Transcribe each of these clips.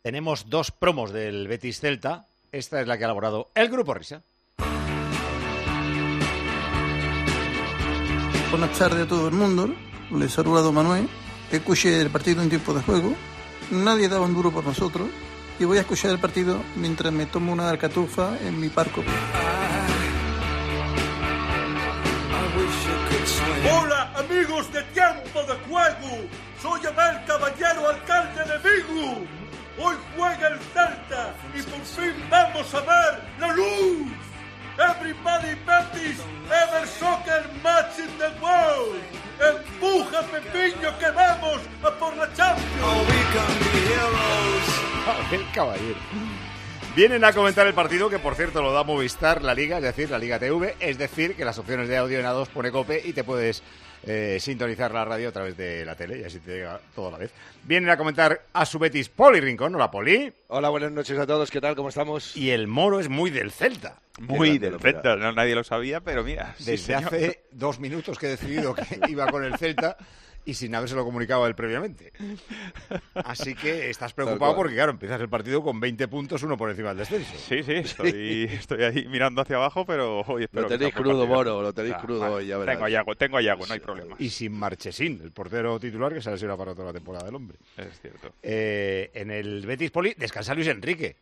tenemos 2 promos del Betis Celta. Esta es la que ha elaborado el Grupo Risa. Buenas tardes a todo el mundo. Les saluda Don Manuel. Escuché el partido en tiempo de juego. Nadie daba un duro por nosotros. Y voy a escuchar el partido mientras me tomo una alcatufa en mi parco. Hola amigos de Tiempo de Juego, soy Abel Caballero, alcalde de Vigo. Hoy juega el Celta y por fin vamos a ver la luz. Everybody Betis, ever soccer match in the world. Empuja Pepiño que vamos a por la Champions. Oh, we can be heroes. El caballero. Vienen a comentar el partido, que por cierto lo da Movistar, la Liga, es decir, la Liga TV, es decir, que las opciones de audio en A2 pone COPE y te puedes sintonizar la radio a través de la tele y así te llega todo a la vez. Vienen a comentar a su Betis Poli Rincón. Hola, Poli. Hola, buenas noches a todos, ¿qué tal? ¿Cómo estamos? Y el Moro es muy del Celta. Muy del Celta, no, nadie lo sabía, pero mira. Desde hace 2 minutos que he decidido que iba con el Celta y sin habérselo comunicado a él previamente. Así que estás preocupado porque, claro, empiezas el partido con 20 puntos, uno por encima del descenso. Sí, estoy ahí mirando hacia abajo, pero hoy espero lo tenéis crudo, Moro, lo tenéis crudo hoy, ya verás. Tengo a Yago, no hay problema. Y sin Marchesín, el portero titular, que se ha lesionado para toda la temporada del hombre. Es cierto. En el Betis Poli descansa Luis Enrique.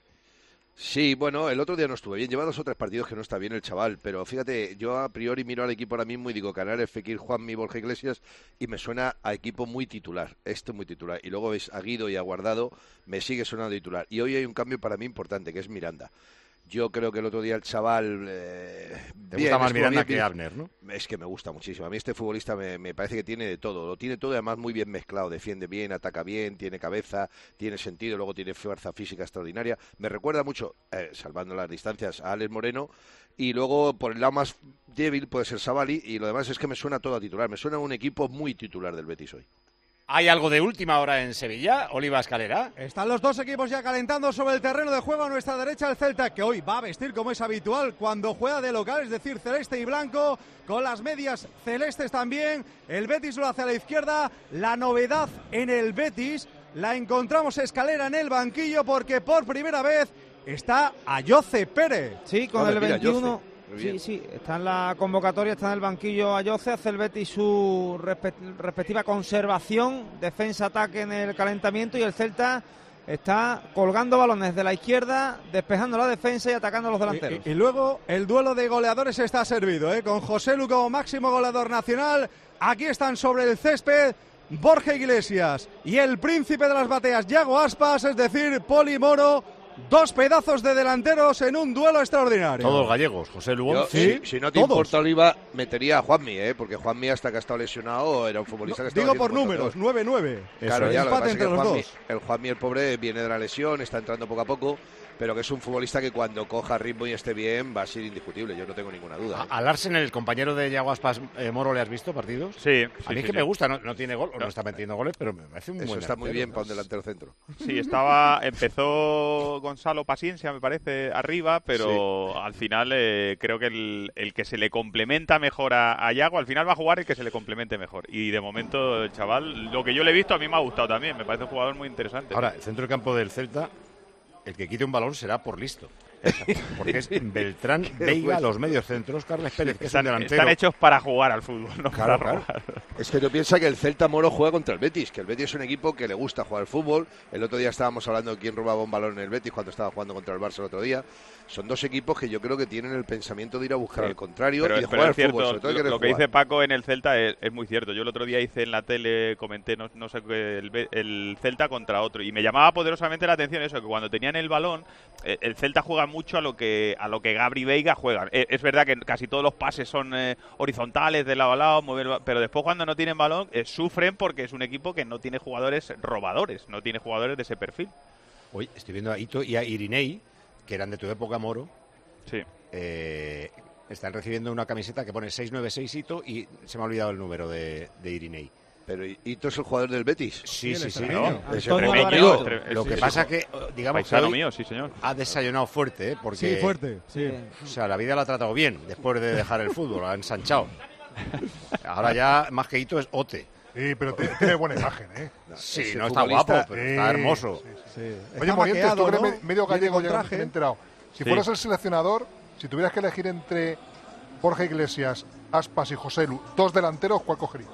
Sí, bueno, el otro día no estuve bien. Lleva 2 o 3 partidos que no está bien el chaval, pero fíjate, yo a priori miro al equipo ahora mismo y digo Canales, Fekir, Juanmi, Borja Iglesias y me suena a equipo muy titular, muy titular. Y luego ves a Guido y a Guardado, me sigue sonando titular. Y hoy hay un cambio para mí importante, que es Miranda. Yo creo que el otro día el chaval... Te gusta más Miranda que Abner, ¿no? Es que me gusta muchísimo. A mí este futbolista me parece que tiene de todo. Lo tiene todo y además muy bien mezclado. Defiende bien, ataca bien, tiene cabeza, tiene sentido, luego tiene fuerza física extraordinaria. Me recuerda mucho, salvando las distancias, a Alex Moreno. Y luego, por el lado más débil, puede ser Savali. Y lo demás es que me suena todo a titular. Me suena a un equipo muy titular del Betis hoy. Hay algo de última hora en Sevilla, Oliva Escalera. Están los 2 equipos ya calentando sobre el terreno de juego. A nuestra derecha el Celta, que hoy va a vestir como es habitual cuando juega de local, es decir, celeste y blanco, con las medias celestes también. El Betis lo hace a la izquierda. La novedad en el Betis la encontramos Escalera en el banquillo porque por primera vez está Ayoce Pérez. Sí, con el 21... Sí, está en la convocatoria, está en el banquillo Ayoce, hace el Betis su respectiva conservación, defensa-ataque en el calentamiento y el Celta está colgando balones de la izquierda, despejando la defensa y atacando a los delanteros. Y luego el duelo de goleadores está servido, con José Lu como máximo goleador nacional. Aquí están sobre el césped Borja Iglesias y el príncipe de las bateas, Yago Aspas, es decir, Poli Moro. 2 pedazos de delanteros en un duelo extraordinario. Todos gallegos, José Lugo. Sí, si no te importa, Oliva, metería a Juanmi, porque Juanmi hasta que ha estado lesionado era un futbolista que estaba... Digo por números, 9-9. Claro, ya, empate entre los dos. El Juanmi, el pobre, viene de la lesión, está entrando poco a poco, pero que es un futbolista que cuando coja ritmo y esté bien va a ser indiscutible, yo no tengo ninguna duda. A Larsen, el compañero de Yago Aspas, Moro, ¿le has visto partidos? Sí. A mí es que me gusta, no tiene gol, no está metiendo goles, pero me parece un buen Eso está delantero, muy bien para un delantero centro. Sí, empezó Gonzalo Paciencia, me parece, arriba, pero al final creo que el que se le complementa mejor a Yago, al final va a jugar el que se le complemente mejor. Y de momento el chaval, lo que yo le he visto a mí me ha gustado también, me parece un jugador muy interesante. Ahora, el centro del campo del Celta, el que quite un balón será por listo. Porque es Beltrán, Veiga, los medios centros, Carles Pérez, que es un delantero. Están hechos para jugar al fútbol, no para robar. Es que no piensa que el Celta Moro juega contra el Betis, que el Betis es un equipo que le gusta jugar al fútbol. El otro día estábamos hablando de quién robaba un balón en el Betis cuando estaba jugando contra el Barça el otro día. Son 2 equipos que yo creo que tienen el pensamiento de ir a buscar al contrario y de jugar al fútbol. Sobre todo lo que dice Paco en el Celta es muy cierto. Yo el otro día hice en la tele, comenté, no sé qué, el Celta contra otro. Y me llamaba poderosamente la atención eso, que cuando tenían el balón, el Celta juega mucho a lo que Gabri y Veiga juegan. Es verdad que casi todos los pases son horizontales, de lado a lado, pero después cuando no tienen balón, sufren porque es un equipo que no tiene jugadores robadores, no tiene jugadores de ese perfil. Hoy estoy viendo a Ito y a Irinei, que eran de tu época, Moro. Sí. Están recibiendo una camiseta que pone 696 Ito y se me ha olvidado el número de Irinei. Pero Ito es el jugador del Betis. Sí. ¿no? Lo que pasa que, digamos, que hoy mío, sí, señor. ha desayunado fuerte, porque... Sí, fuerte, sí. O sea, la vida la ha tratado bien después de dejar el fútbol, la ha ensanchado. Ahora ya, más que Ito, es Ote. Sí, pero tiene buena imagen, Sí, no está guapo, pero está hermoso. Sí. Oye, Morientes, tú que eres medio gallego, ya me he enterado. Si fueras el seleccionador, si tuvieras que elegir entre Borja Iglesias, Aspas y Joselu, dos delanteros, ¿cuál cogerías?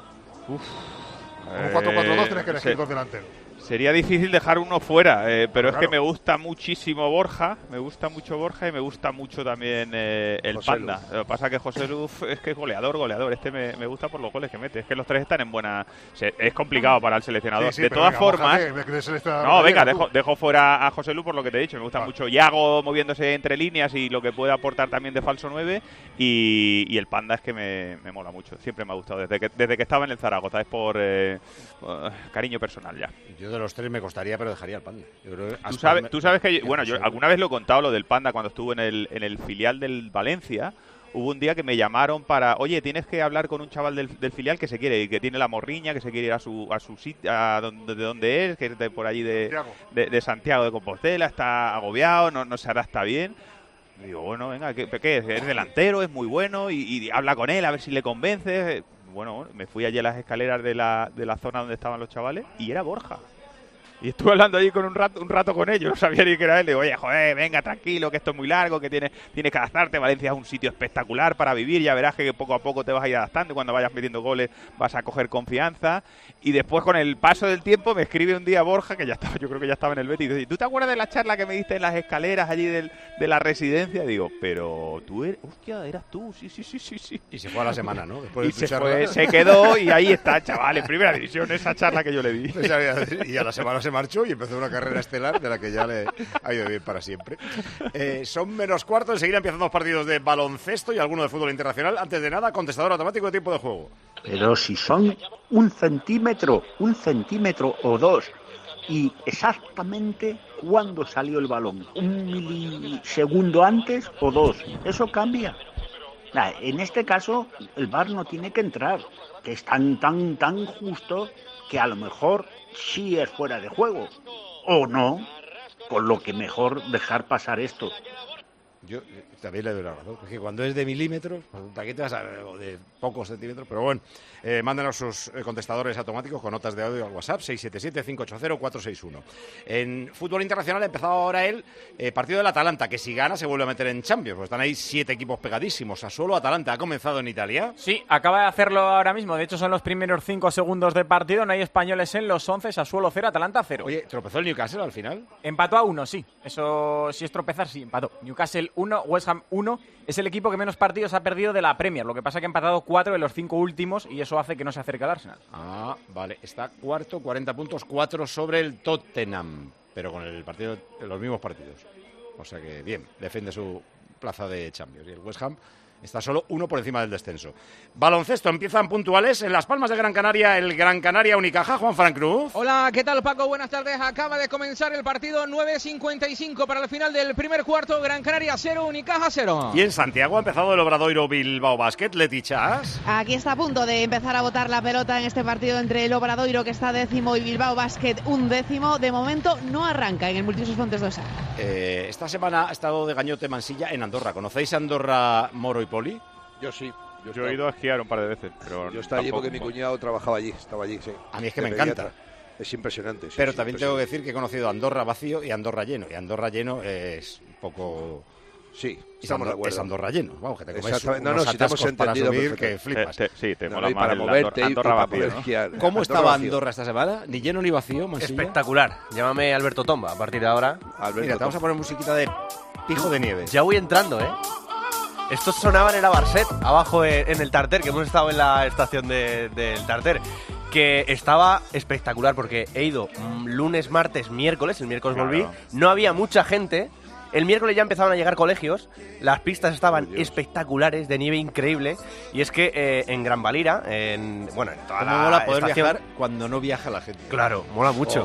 Como 4-4-2 tienes que elegir dos delanteros. Sería difícil dejar uno fuera, pero es que me gusta muchísimo Borja, me gusta mucho Borja y me gusta mucho también el Panda. Lo que pasa es que José Luz es que es goleador. Este me gusta por los goles que mete. Es que los tres están en buena... Es complicado para el seleccionador. De todas formas... Dejo fuera a José Luz por lo que te he dicho. Me gusta mucho Yago moviéndose entre líneas y lo que puede aportar también de falso 9. Y el Panda es que me mola mucho. Siempre me ha gustado. Desde que estaba en el Zaragoza. Es por cariño personal ya. Yo de los tres me costaría, pero dejaría el Panda. Yo creo que tú sabes que yo alguna vez lo he contado, lo del Panda, cuando estuvo en el filial del Valencia. Hubo un día que me llamaron para, oye, tienes que hablar con un chaval del filial que se quiere ir, que tiene la morriña, que se quiere ir a su sitio, de donde es, que es de por allí de Santiago de Compostela, está agobiado, no se adapta bien. Y digo, bueno, venga, ¿qué es? Es delantero, es muy bueno y habla con él a ver si le convence. Bueno, me fui allí a las escaleras de la zona donde estaban los chavales y era Borja. Y estuve hablando allí con un rato con ellos, no sabía ni que era él. Le digo, oye, joder, venga, tranquilo, que esto es muy largo, que tienes que adaptarte. Valencia es un sitio espectacular para vivir, ya verás que poco a poco te vas a ir adaptando y cuando vayas metiendo goles vas a coger confianza. Y después, con el paso del tiempo, me escribe un día Borja, que yo creo que ya estaba en el Betis, y dice, ¿tú te acuerdas de la charla que me diste en las escaleras allí de la residencia? Digo, pero tú eres... Hostia, eras tú, sí. Y se fue a la semana, ¿no? Después y se quedó y ahí está, chaval, en primera división, esa charla que yo le di. Y a la semana se marchó y empezó una carrera estelar de la que ya le ha ido bien para siempre. Son menos cuarto, enseguida empiezan los partidos de baloncesto y alguno de fútbol internacional. Antes de nada, contestador automático de tiempo de juego. Pero si son un centímetro o dos, y exactamente cuándo salió el balón, un milisegundo antes o dos, eso cambia. En este caso, el VAR no tiene que entrar, que es tan justo que a lo mejor sí es fuera de juego, o no, con lo que mejor dejar pasar esto. Yo también le doy la razón, porque cuando es de milímetros, aquí te vas a ver de pocos centímetros, pero bueno, mándenos sus contestadores automáticos con notas de audio al WhatsApp 677-580-461. En fútbol internacional ha empezado ahora el partido del Atalanta, que si gana se vuelve a meter en Champions, pues están ahí 7 equipos pegadísimos. Sassuolo, Atalanta, ¿ha comenzado en Italia? Sí, acaba de hacerlo ahora mismo, de hecho son los primeros 5 segundos de partido, no hay españoles en los 11, Sassuolo 0, Atalanta 0. Oye, ¿tropezó el Newcastle al final? Empató a 1, sí, eso sí es tropezar, sí, empató. Newcastle 1, West Ham 1, es el equipo que menos partidos ha perdido de la Premier, lo que pasa que ha empatado 4 de los 5 últimos y eso hace que no se acerque al Arsenal. Ah, vale, está cuarto, 40 puntos, 4 sobre el Tottenham, pero con el partido, los mismos partidos. O sea que bien, defiende su plaza de Champions. Y el West Ham está solo 1 por encima del descenso. Baloncesto, empiezan puntuales en Las Palmas de Gran Canaria, el Gran Canaria Unicaja. Juan Fran Cruz. Hola, ¿qué tal, Paco? Buenas tardes. Acaba de comenzar el partido, 9:55 para el final del primer cuarto. Gran Canaria 0, Unicaja 0. Y en Santiago ha empezado el Obradoiro Bilbao Basket. Leti Chas. Aquí está a punto de empezar a botar la pelota en este partido entre el Obradoiro, que está 10º, y Bilbao Basket 11º. De momento no arranca en el Multiusos Fontes Dosa. Esta semana ha estado de gañote Mansilla en Andorra. ¿Conocéis Andorra, Moro y Poli? Yo sí. Yo he ido a esquiar un par de veces, pero yo estaba allí porque mi cuñado trabajaba allí, estaba allí, sí. A mí es que me encanta. Es impresionante. Sí, pero también tengo que decir que he conocido Andorra vacío y Andorra lleno. Y Andorra lleno es un poco... Sí, estamos de acuerdo. Es Andorra lleno. Vamos, que te comes unos atascos para subir que flipas. Sí, te mola más para moverte Andorra vacío, ¿no? ¿Cómo estaba Andorra esta semana? ¿Ni lleno ni vacío, Mansilla? Espectacular. Llámame Alberto Tomba a partir de ahora. Mira, te vamos a poner musiquita de Pijo de Nieve. Ya voy entrando, ¿eh? Estos sonaban en la Barset, abajo en el Tarter, que hemos estado en la estación del Tarter, que estaba espectacular porque he ido lunes, martes, miércoles, el miércoles volví, no había mucha gente, el miércoles ya empezaban a llegar colegios, las pistas estaban espectaculares, de nieve increíble, y es que en Gran Valira, en toda la mola poder estación, viajar cuando no viaja la gente. Claro, mola mucho.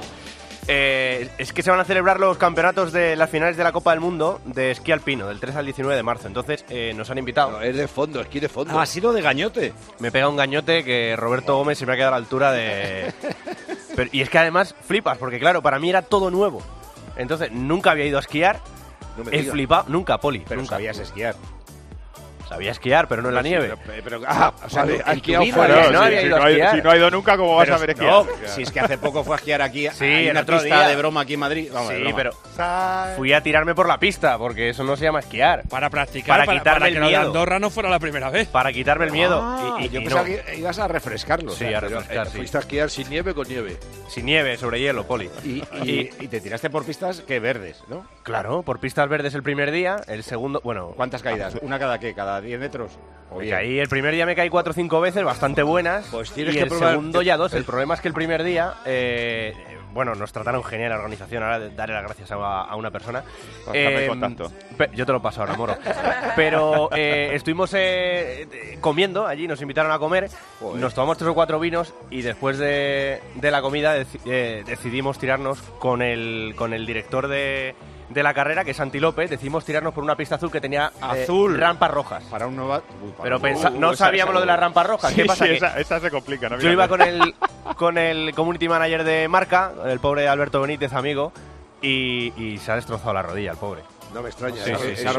Es que se van a celebrar los campeonatos de las finales de la Copa del Mundo de esquí alpino, del 3 al 19 de marzo. Entonces nos han invitado. No, es de fondo, esquí de fondo. Ah, ha sido de gañote. Me pega un gañote que Roberto Gómez se me ha quedado a la altura de... y es que además flipas, porque claro, para mí era todo nuevo. Entonces nunca había ido a esquiar. He flipado, nunca, Poli. Pero nunca. sabías esquiar. Sabía esquiar, pero no en la nieve. O sea, vale, ha esquiado si fuera. no ha ido nunca, ¿cómo vas a ver esquiar? No, si es que hace poco fue a esquiar aquí, Sí, hay el una otro pista día. de broma aquí en Madrid. Vamos, de Sí, broma. pero fui a tirarme por la pista, porque eso no se llama esquiar. Para practicar, Para quitarme para el que lo de miedo. Andorra no fuera la primera vez. Para quitarme el miedo. Yo y pensaba no. que ibas a refrescarlo. Sí, o sea, a refrescar, sí. Fuiste a esquiar sin nieve o con nieve. Sin nieve, sobre hielo, Poli. Y te tiraste por pistas que verdes, ¿no? Claro, por pistas verdes el primer día, el segundo, bueno... ¿Cuántas caídas? ¿Una cada qué? ¿Cada 10 metros? ¿O bien? Caí, el primer día me caí 4 o 5 veces, bastante buenas. Pues tienes y que el probar- segundo ya 2. El problema es que el primer día, bueno, nos trataron genial la organización. Ahora daré las gracias a una persona. Pásame el contacto. Yo te lo paso ahora, Moro. Pero estuvimos comiendo allí, nos invitaron a comer. Joder. Nos tomamos 3 o 4 vinos y después de la comida decidimos tirarnos con el director de la carrera, que es Santi López. Decidimos tirarnos por una pista azul que tenía Azul. rampas rojas. Para un novato. Pero no sabíamos lo de las rampas rojas. ¿Qué pasa? Sí, Que esa se complica, ¿no? yo iba con el community manager de marca, el pobre Alberto Benítez, amigo, y se ha destrozado la rodilla, el pobre. No me extraña. Sí, Eso- sí, eso-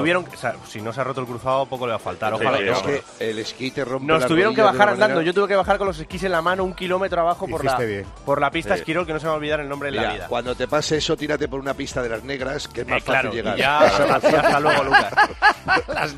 si no se ha roto el cruzado, poco le va a faltar. Sí, Ojalá. sí, que no. Es que el esquí te rompe Nos las tuvieron que rodillas de bajar una andando. manera- Yo tuve que bajar con los esquís en la mano 1 kilómetro abajo por Hiciste la pista Sí. Esquirol, que no se me va a olvidar el nombre en la Mira, vida. cuando te pase eso, tírate por una pista de las negras, que es más Claro, fácil llegar. y ya, hasta luego, Lucas. Las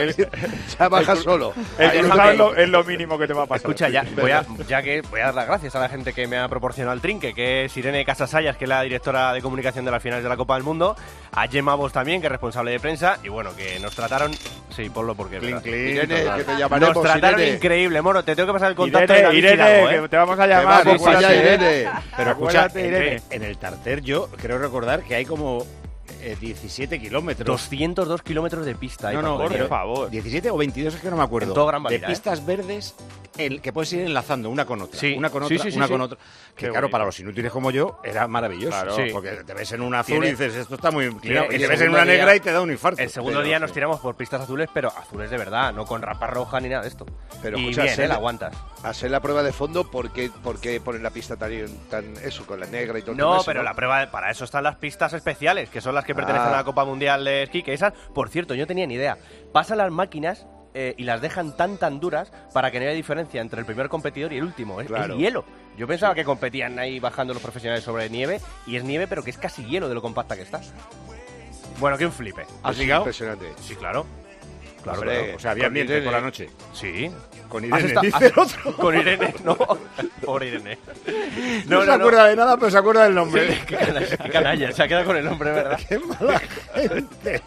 Ya bajas solo. El Ahí cruzado déjame- es lo mínimo que te va a pasar. Escucha, voy a dar las gracias a la gente que me ha proporcionado el trinque, que es Irene Casasayas, que es la directora de comunicación de las finales de la Copa del Mundo, a Gemma Vos también, que es responsable de prensa, y bueno, que nos trataron... Sí, ponlo porque... es verdad. Irene, que te llamaremos, Nos trataron Irene. increíble, Moro, te tengo que pasar el contacto de David Irene, Hidalgo, que te vamos a llamar. Vamos para allá, acuérdate, Irene. Pero escucha, Acuérdate, Irene. en el Tarter yo creo recordar que hay como 17 kilómetros. 202 kilómetros de pista. No, no, por pero favor. 17 o 22 es que no me acuerdo. En todo Gran de Valira, pistas verdes que puedes ir enlazando una con otra. Sí. Una con Sí, otra, sí, sí, una sí. con otra. Que Qué claro, bonito. para los inútiles como yo, era maravilloso. Claro. Sí. Porque te ves en una azul Tiene- y dices, esto está muy inclinado. el Y te ves en segundo una día- negra y te da un infarto. El segundo Pero, día nos sí. tiramos por pistas azules, pero azules de verdad, no con rampas rojas ni nada de esto. Pero y escucha, bien, Sele- la aguantas. Hacer la prueba de fondo, ¿por qué ponen la pista tan eso, con la negra y todo el No, tema pero ese, la prueba, para eso están las pistas especiales, que son las que pertenecen a la Copa Mundial de Esquí, que esas, por cierto, yo no tenía ni idea. Pasan las máquinas y las dejan tan duras para que no haya diferencia entre el primer competidor y el último. Es Claro. hielo. Yo pensaba que competían ahí bajando los profesionales sobre nieve, y es nieve, pero que es casi hielo de lo compacta que está. Bueno, que un flipe. ¿Has Es ligado? impresionante. Sí, claro. Claro, Hombre, claro. o sea, había con ambiente Irene. por la noche. Sí. Con ¿Has Irene, esta- dice has- el otro. Con Irene, no. Pobre Irene. No se acuerda de nada, pero se acuerda del nombre. Sí, qué canalla, se ha quedado con el nombre, ¿verdad? Qué mala gente.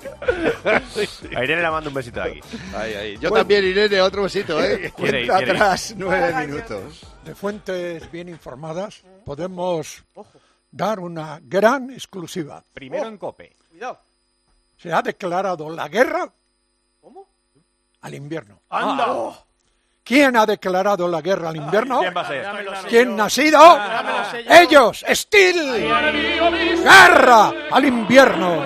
A Irene le mando un besito de aquí. Ahí. Yo también, Irene, otro besito, ¿eh? Quiere ir, Cuenta quiere ir. atrás 9 minutos. De fuentes bien informadas podemos dar una gran exclusiva. Primero en COPE. Cuidado. Se ha declarado la guerra al invierno. ¡Anda! ¿Quién ha declarado la guerra al invierno? ¿Quién va a ser? ¿Quién ha sido? Ellos, Steel. Guerra al invierno.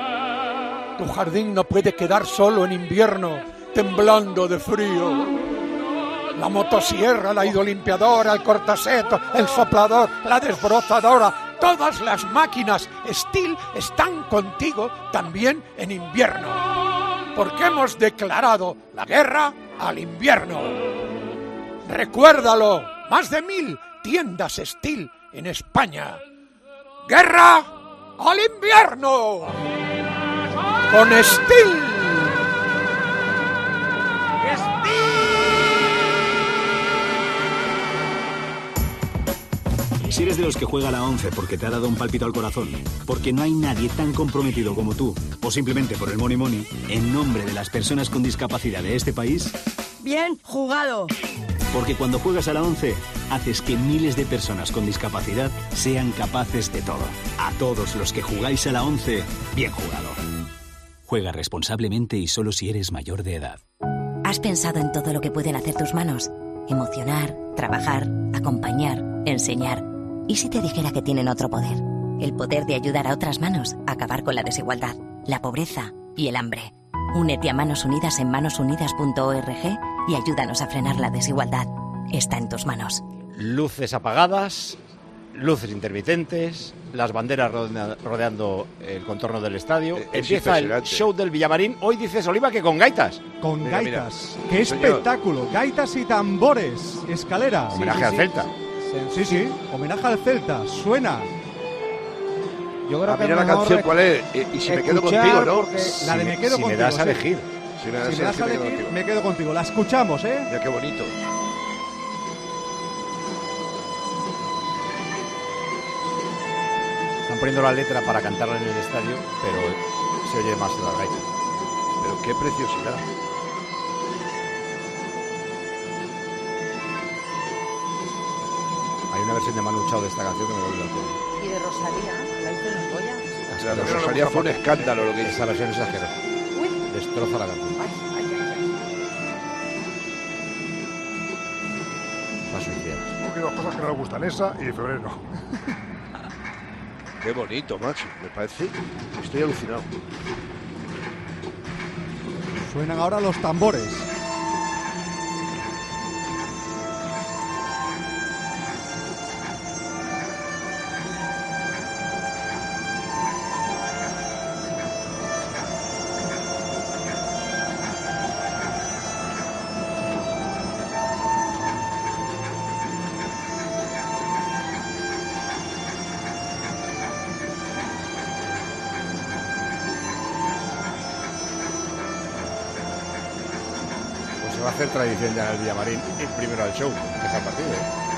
Tu jardín no puede quedar solo en invierno, temblando de frío. La motosierra, la hidrolimpiadora, el cortaseto, el soplador, la desbrozadora, todas las máquinas Steel están contigo también en invierno. Porque hemos declarado la guerra al invierno. Recuérdalo, más de 1000 tiendas Steel en España. ¡Guerra al invierno! Con Steel. Si eres de los que juega a la 11 porque te ha dado un pálpito al corazón, porque no hay nadie tan comprometido como tú, o simplemente por el money, en nombre de las personas con discapacidad de este país, Bien jugado. porque cuando juegas a la 11, haces que miles de personas con discapacidad sean capaces de todo. A todos los que jugáis a la 11, bien jugado. Juega responsablemente y solo si eres mayor de edad. ¿Has pensado en todo lo que pueden hacer tus manos? Emocionar, trabajar, acompañar, enseñar. ¿Y si te dijera que tienen otro poder? El poder de ayudar a otras manos a acabar con la desigualdad, la pobreza y el hambre. Únete a Manos Unidas en manosunidas.org y ayúdanos a frenar la desigualdad. Está en tus manos. Luces apagadas, luces intermitentes, las banderas rodeando el contorno del estadio. Empieza el show del Villamarín. Hoy dices, Oliva, que con gaitas. Con gaitas. ¡Qué espectáculo! Gaitas y tambores. Escalera. Homenaje al Celta. Sí, homenaje al Celta. Suena. Yo creo que mira la canción cuál es. Y si me quedo contigo, ¿no? La de me quedo contigo. Si me das a elegir. Si me das a elegir, me quedo contigo. La escuchamos, ¿eh? Mira qué bonito. Están poniendo la letra para cantarla en el estadio, pero se oye más la gaita. Pero qué preciosidad. Hay una versión de Manu Chao de esta canción que me vuelve loco. Y de Rosalía, la hizo en los Goya. La de Rosalía fue un escándalo lo que hizo. Esa versión exageró. Destroza la canción. Las suicidas. Porque hay dos cosas que no nos gustan, esa y de febrero. Qué bonito, macho. Me parece. Estoy alucinado. Suenan ahora los tambores. Va a hacer tradición ya en el Villamarín ir primero al show, empieza el partido.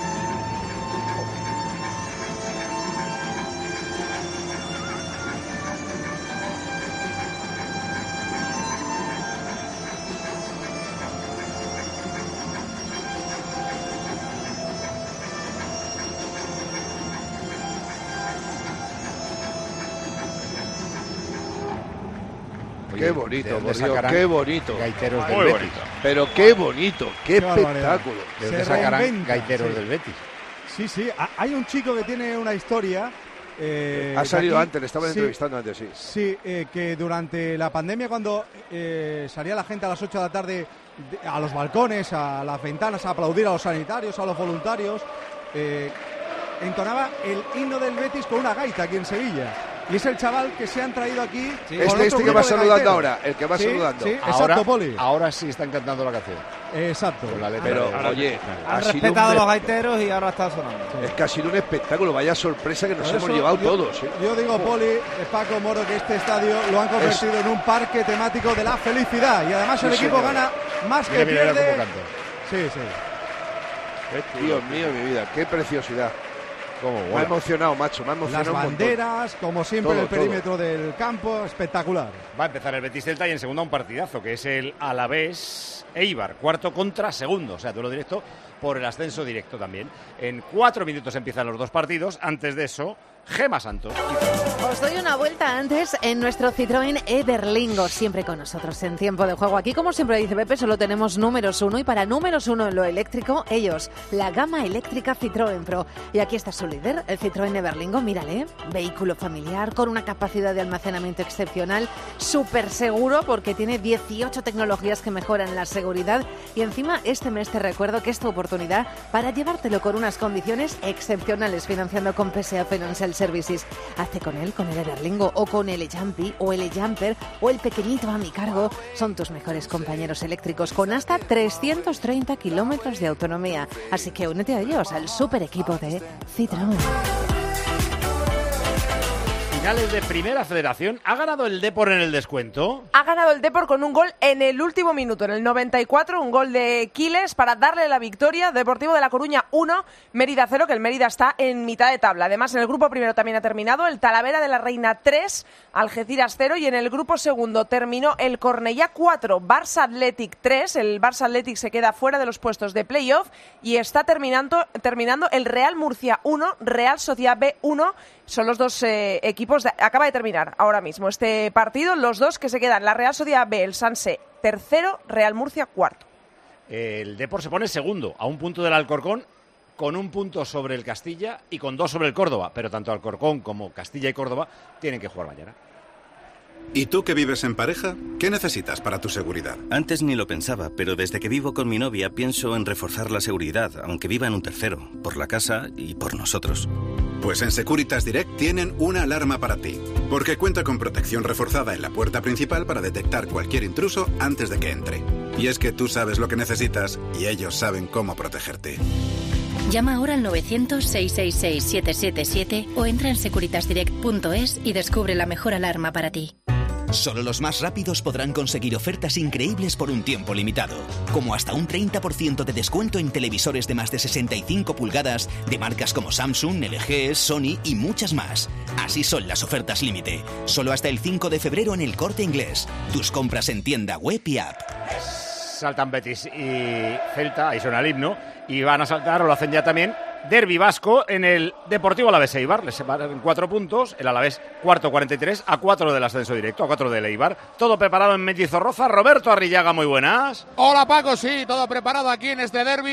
Qué bonito, por Dios, qué bonito. Gaiteros del Betis. Pero qué bonito, qué espectáculo. ¿De dónde sacarán gaiteros del Betis? Sí, hay un chico que tiene una historia. Ha salido antes, le estaban entrevistando antes, sí. Sí, que durante la pandemia, cuando salía la gente a las 8 de la tarde a los balcones, a las ventanas, a aplaudir a los sanitarios, a los voluntarios, entonaba el himno del Betis con una gaita aquí en Sevilla. Y es el chaval que se han traído aquí. Sí. Este que va saludando ahora, el que va saludando. Sí, exacto, Poli. Ahora sí están cantando la canción. Exacto. Pero, oye, han respetado a los gaiteros y ahora está sonando. Es que ha sido un espectáculo, vaya sorpresa que nos hemos llevado todos. Yo digo, Poli, Paco Moro, que este estadio lo han convertido en un parque temático de la felicidad. Y además el equipo gana más que pierde. Sí. Dios mío, mi vida, qué preciosidad. Me ha emocionado, macho, me ha emocionado. Las banderas, como siempre, todo, el perímetro del campo, espectacular. Va a empezar el Betis Celta y en segunda un partidazo, que es el Alavés Eibar, cuarto contra segundo, o sea, duelo directo por el ascenso directo también. En 4 minutos empiezan los dos partidos, antes de eso, Gema Santos. Os doy una vuelta antes en nuestro Citroën Everlingo, siempre con nosotros en tiempo de juego. Aquí, como siempre dice Pepe, solo tenemos números 1 y para números 1 en lo eléctrico, ellos, la gama eléctrica Citroën Pro. Y aquí está su líder, el Citroën Everlingo, mírale, vehículo familiar con una capacidad de almacenamiento excepcional, súper seguro porque tiene 18 tecnologías que mejoran la seguridad y encima este mes te recuerdo que es tu oportunidad para llevártelo con unas condiciones excepcionales financiando con PSA Financial Services. Hazte con él, con el Everlingo o con el E-Jumpy o el E-Jumper o el pequeñito a mi cargo. Son tus mejores compañeros eléctricos con hasta 330 kilómetros de autonomía. Así que únete a ellos, al super equipo de Citroën. Finales de Primera Federación. ¿Ha ganado el Depor en el descuento? Ha ganado el Depor con un gol en el último minuto, en el 94, un gol de Quiles para darle la victoria. Deportivo de La Coruña 1, Mérida 0, que el Mérida está en mitad de tabla. Además, en el grupo primero también ha terminado el Talavera de la Reina 3, Algeciras 0, y en el grupo segundo terminó el Cornellá 4, Barça Athletic 3. El Barça Athletic se queda fuera de los puestos de playoff y está terminando el Real Murcia 1, Real Sociedad B 1. Son los dos equipos, acaba de terminar ahora mismo este partido, los dos que se quedan, la Real Sociedad B, el Sanse tercero, Real Murcia cuarto. El Depor se pone segundo, a un punto del Alcorcón, con un punto sobre el Castilla y con 2 sobre el Córdoba, pero tanto Alcorcón como Castilla y Córdoba tienen que jugar mañana. ¿Y tú que vives en pareja? ¿Qué necesitas para tu seguridad? Antes ni lo pensaba, pero desde que vivo con mi novia pienso en reforzar la seguridad, aunque viva en un tercero, por la casa y por nosotros. Pues en Securitas Direct tienen una alarma para ti, porque cuenta con protección reforzada en la puerta principal para detectar cualquier intruso antes de que entre. Y es que tú sabes lo que necesitas y ellos saben cómo protegerte. Llama ahora al 900-666-777 o entra en securitasdirect.es y descubre la mejor alarma para ti. Solo los más rápidos podrán conseguir ofertas increíbles por un tiempo limitado, como hasta un 30% de descuento en televisores de más de 65 pulgadas de marcas como Samsung, LG, Sony y muchas más. Así son las ofertas límite, solo hasta el 5 de febrero en El Corte Inglés. Tus compras en tienda, web y app. Saltan Betis y Celta, ahí suena el himno, y van a saltar, o lo hacen ya también, derbi vasco en el Deportivo Alavés Eibar. Les separan 4 puntos, el Alavés cuarto 43, a 4 del ascenso directo, a 4 del Eibar. Todo preparado en Mendizorroza. Roberto Arrillaga, muy buenas. Hola Paco, sí, todo preparado aquí en este derbi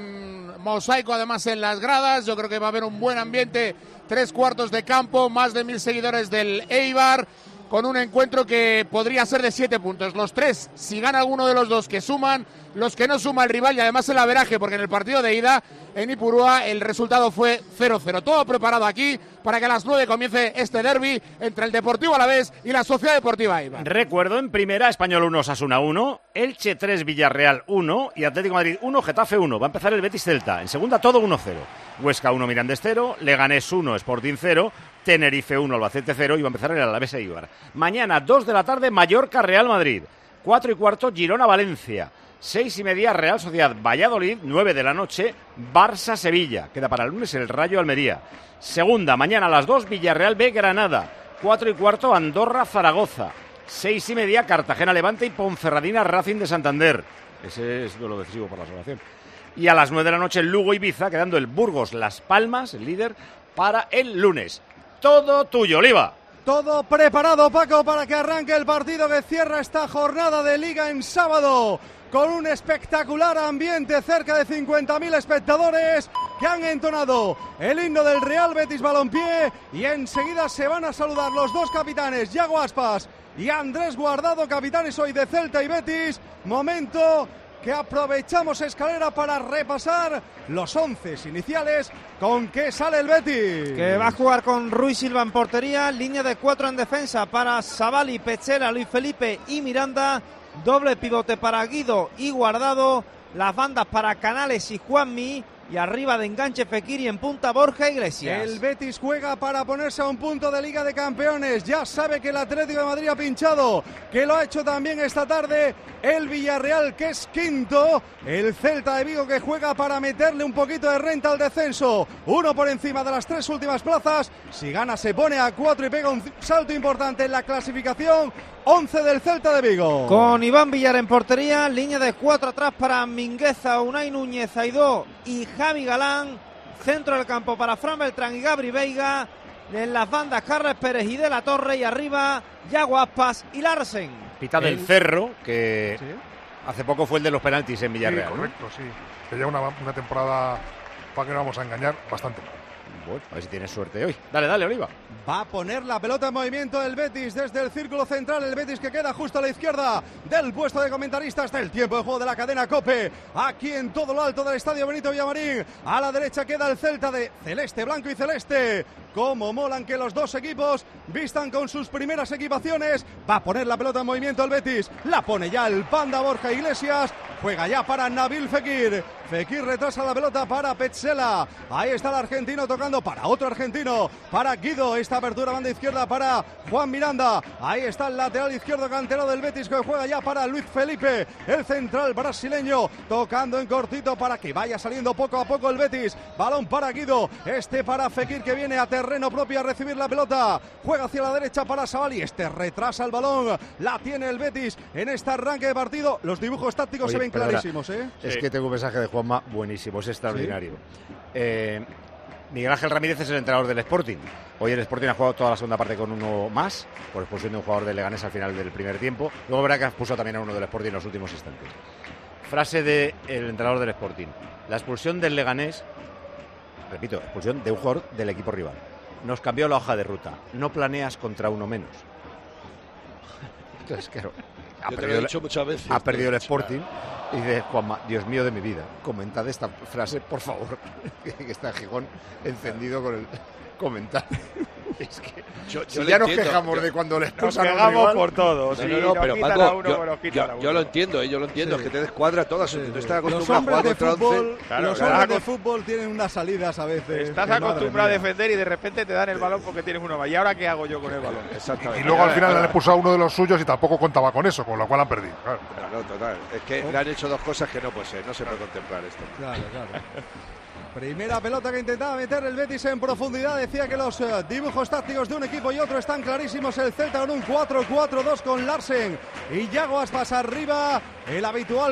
con mosaico además en las gradas. Yo creo que va a haber un buen ambiente, 3/4 de campo, más de 1000 seguidores del Eibar, con un encuentro que podría ser de 7 puntos. Los 3, si gana alguno de los dos, que suman, los que no suma el rival, y además el averaje, porque en el partido de ida en Ipurúa el resultado fue 0-0. Todo preparado aquí para que a las 9 comience este derbi entre el Deportivo Alavés y la Sociedad Deportiva Eibar. Recuerdo, en primera, Español 1, Osasuna 1, Elche 3, Villarreal 1 y Atlético de Madrid 1, Getafe 1. Va a empezar el Betis Celta. En segunda, todo 1-0. Huesca 1, Mirandés 0, Leganés 1, Sporting 0, Tenerife 1, Albacete 0 y va a empezar el Alavés Eibar. Mañana, 2 de la tarde, Mallorca Real Madrid. 4:15, Girona Valencia. 6:30, Real Sociedad Valladolid. 9 de la noche, Barça Sevilla. Queda para el lunes el Rayo Almería. Segunda, mañana a las 2, Villarreal B Granada. 4:15, Andorra Zaragoza. 6:30, Cartagena Levante y Ponferradina Racing de Santander. Ese es duelo decisivo por la salvación. Y a las 9 de la noche, Lugo Ibiza, quedando el Burgos Las Palmas, el líder, para el lunes. Todo tuyo, Oliva. Todo preparado, Paco, para que arranque el partido que cierra esta jornada de Liga en sábado, con un espectacular ambiente, cerca de 50.000 espectadores que han entonado el himno del Real Betis Balompié, y enseguida se van a saludar los dos capitanes, Yago Aspas y Andrés Guardado, capitanes hoy de Celta y Betis. Momento que aprovechamos, Escalera, para repasar los 11 iniciales con que sale el Betis. Que va a jugar con Rui Silva en portería, línea de 4 en defensa para Savali, Pechela, Luis Felipe y Miranda, doble pivote para Guido y Guardado, las bandas para Canales y Juanmi, y arriba de enganche Fekir y en punta Borja Iglesias. El Betis juega para ponerse a un punto de Liga de Campeones. Ya sabe que el Atlético de Madrid ha pinchado, que lo ha hecho también esta tarde el Villarreal, que es quinto. El Celta de Vigo, que juega para meterle un poquito de renta al descenso. Uno por encima de las 3 últimas plazas. Si gana se pone a 4 y pega un salto importante en la clasificación. 11 del Celta de Vigo. Con Iván Villar en portería, línea de 4 atrás para Mingueza, Unai Núñez, Aidó y Javi Galán. Centro del campo para Fran Beltrán y Gabri Veiga. En las bandas, Carles Pérez y De la Torre. Y arriba, Yago Aspas y Larsen. Pita del Cerro, que ¿sí? Hace poco fue el de los penaltis en Villarreal. Sí, correcto, sí. Que lleva una temporada, para que no vamos a engañar, bastante mal. Bueno, a ver si tienes suerte hoy. Dale, Oliva. Va a poner la pelota en movimiento el Betis desde el círculo central. El Betis que queda justo a la izquierda del puesto de comentaristas del tiempo de juego de la cadena COPE. Aquí en todo lo alto del estadio Benito Villamarín. A la derecha queda el Celta de celeste, blanco y celeste. Cómo molan que los dos equipos vistan con sus primeras equipaciones. Va a poner la pelota en movimiento el Betis. La pone ya el Panda Borja Iglesias. Juega ya para Nabil Fekir. Fekir retrasa la pelota para Petzela. Ahí está el argentino tocando para otro argentino. Para Guido. Esta apertura banda izquierda para Juan Miranda. Ahí está el lateral izquierdo canterano del Betis, que juega ya para Luis Felipe. El central brasileño tocando en cortito para que vaya saliendo poco a poco el Betis. Balón para Guido. Este para Fekir, que viene a terreno propio a recibir la pelota. Juega hacia la derecha para Savali. Este retrasa el balón. La tiene el Betis en este arranque de partido. Los dibujos tácticos se ven clarísimos, ¿eh? Es que tengo un mensaje de Juanma buenísimo, es extraordinario. ¿Sí? Miguel Ángel Ramírez es el entrenador del Sporting. Hoy el Sporting ha jugado toda la segunda parte con uno más, por expulsión de un jugador del Leganés al final del primer tiempo. Luego verá que ha expulsado también a uno del Sporting en los últimos instantes. Frase del entrenador del Sporting: la expulsión del Leganés, repito, expulsión de un jugador del equipo rival, nos cambió la hoja de ruta. No planeas contra uno menos. Entonces, claro, Yo te lo he dicho muchas veces. ha perdido el Sporting y dice, Juanma, Dios mío de mi vida, comentad esta frase, por favor, que está Gijón encendido con el comentario. Es que si ya nos quejamos de cuando les nos quejamos por todo. No, pero Paco, yo lo entiendo, es que te descuadra todas. Tú estás acostumbrado a jugar contra 11. Los hombres de fútbol tienen unas salidas a veces. Estás acostumbrado a defender y de repente te dan el balón porque tienes uno más. ¿Y ahora qué hago yo con el balón? Exactamente. Y luego al final le han expulsado a uno de los suyos y tampoco contaba con eso, con lo cual han perdido. Claro. No, total. Es que le han hecho dos cosas que no puede ser, no se puede contemplar esto. Claro. Primera pelota que intentaba meter el Betis en profundidad. Decía que los dibujos tácticos de un equipo y otro están clarísimos. El Celta con un 4-4-2 con Larsen y Yago Aspas arriba. El habitual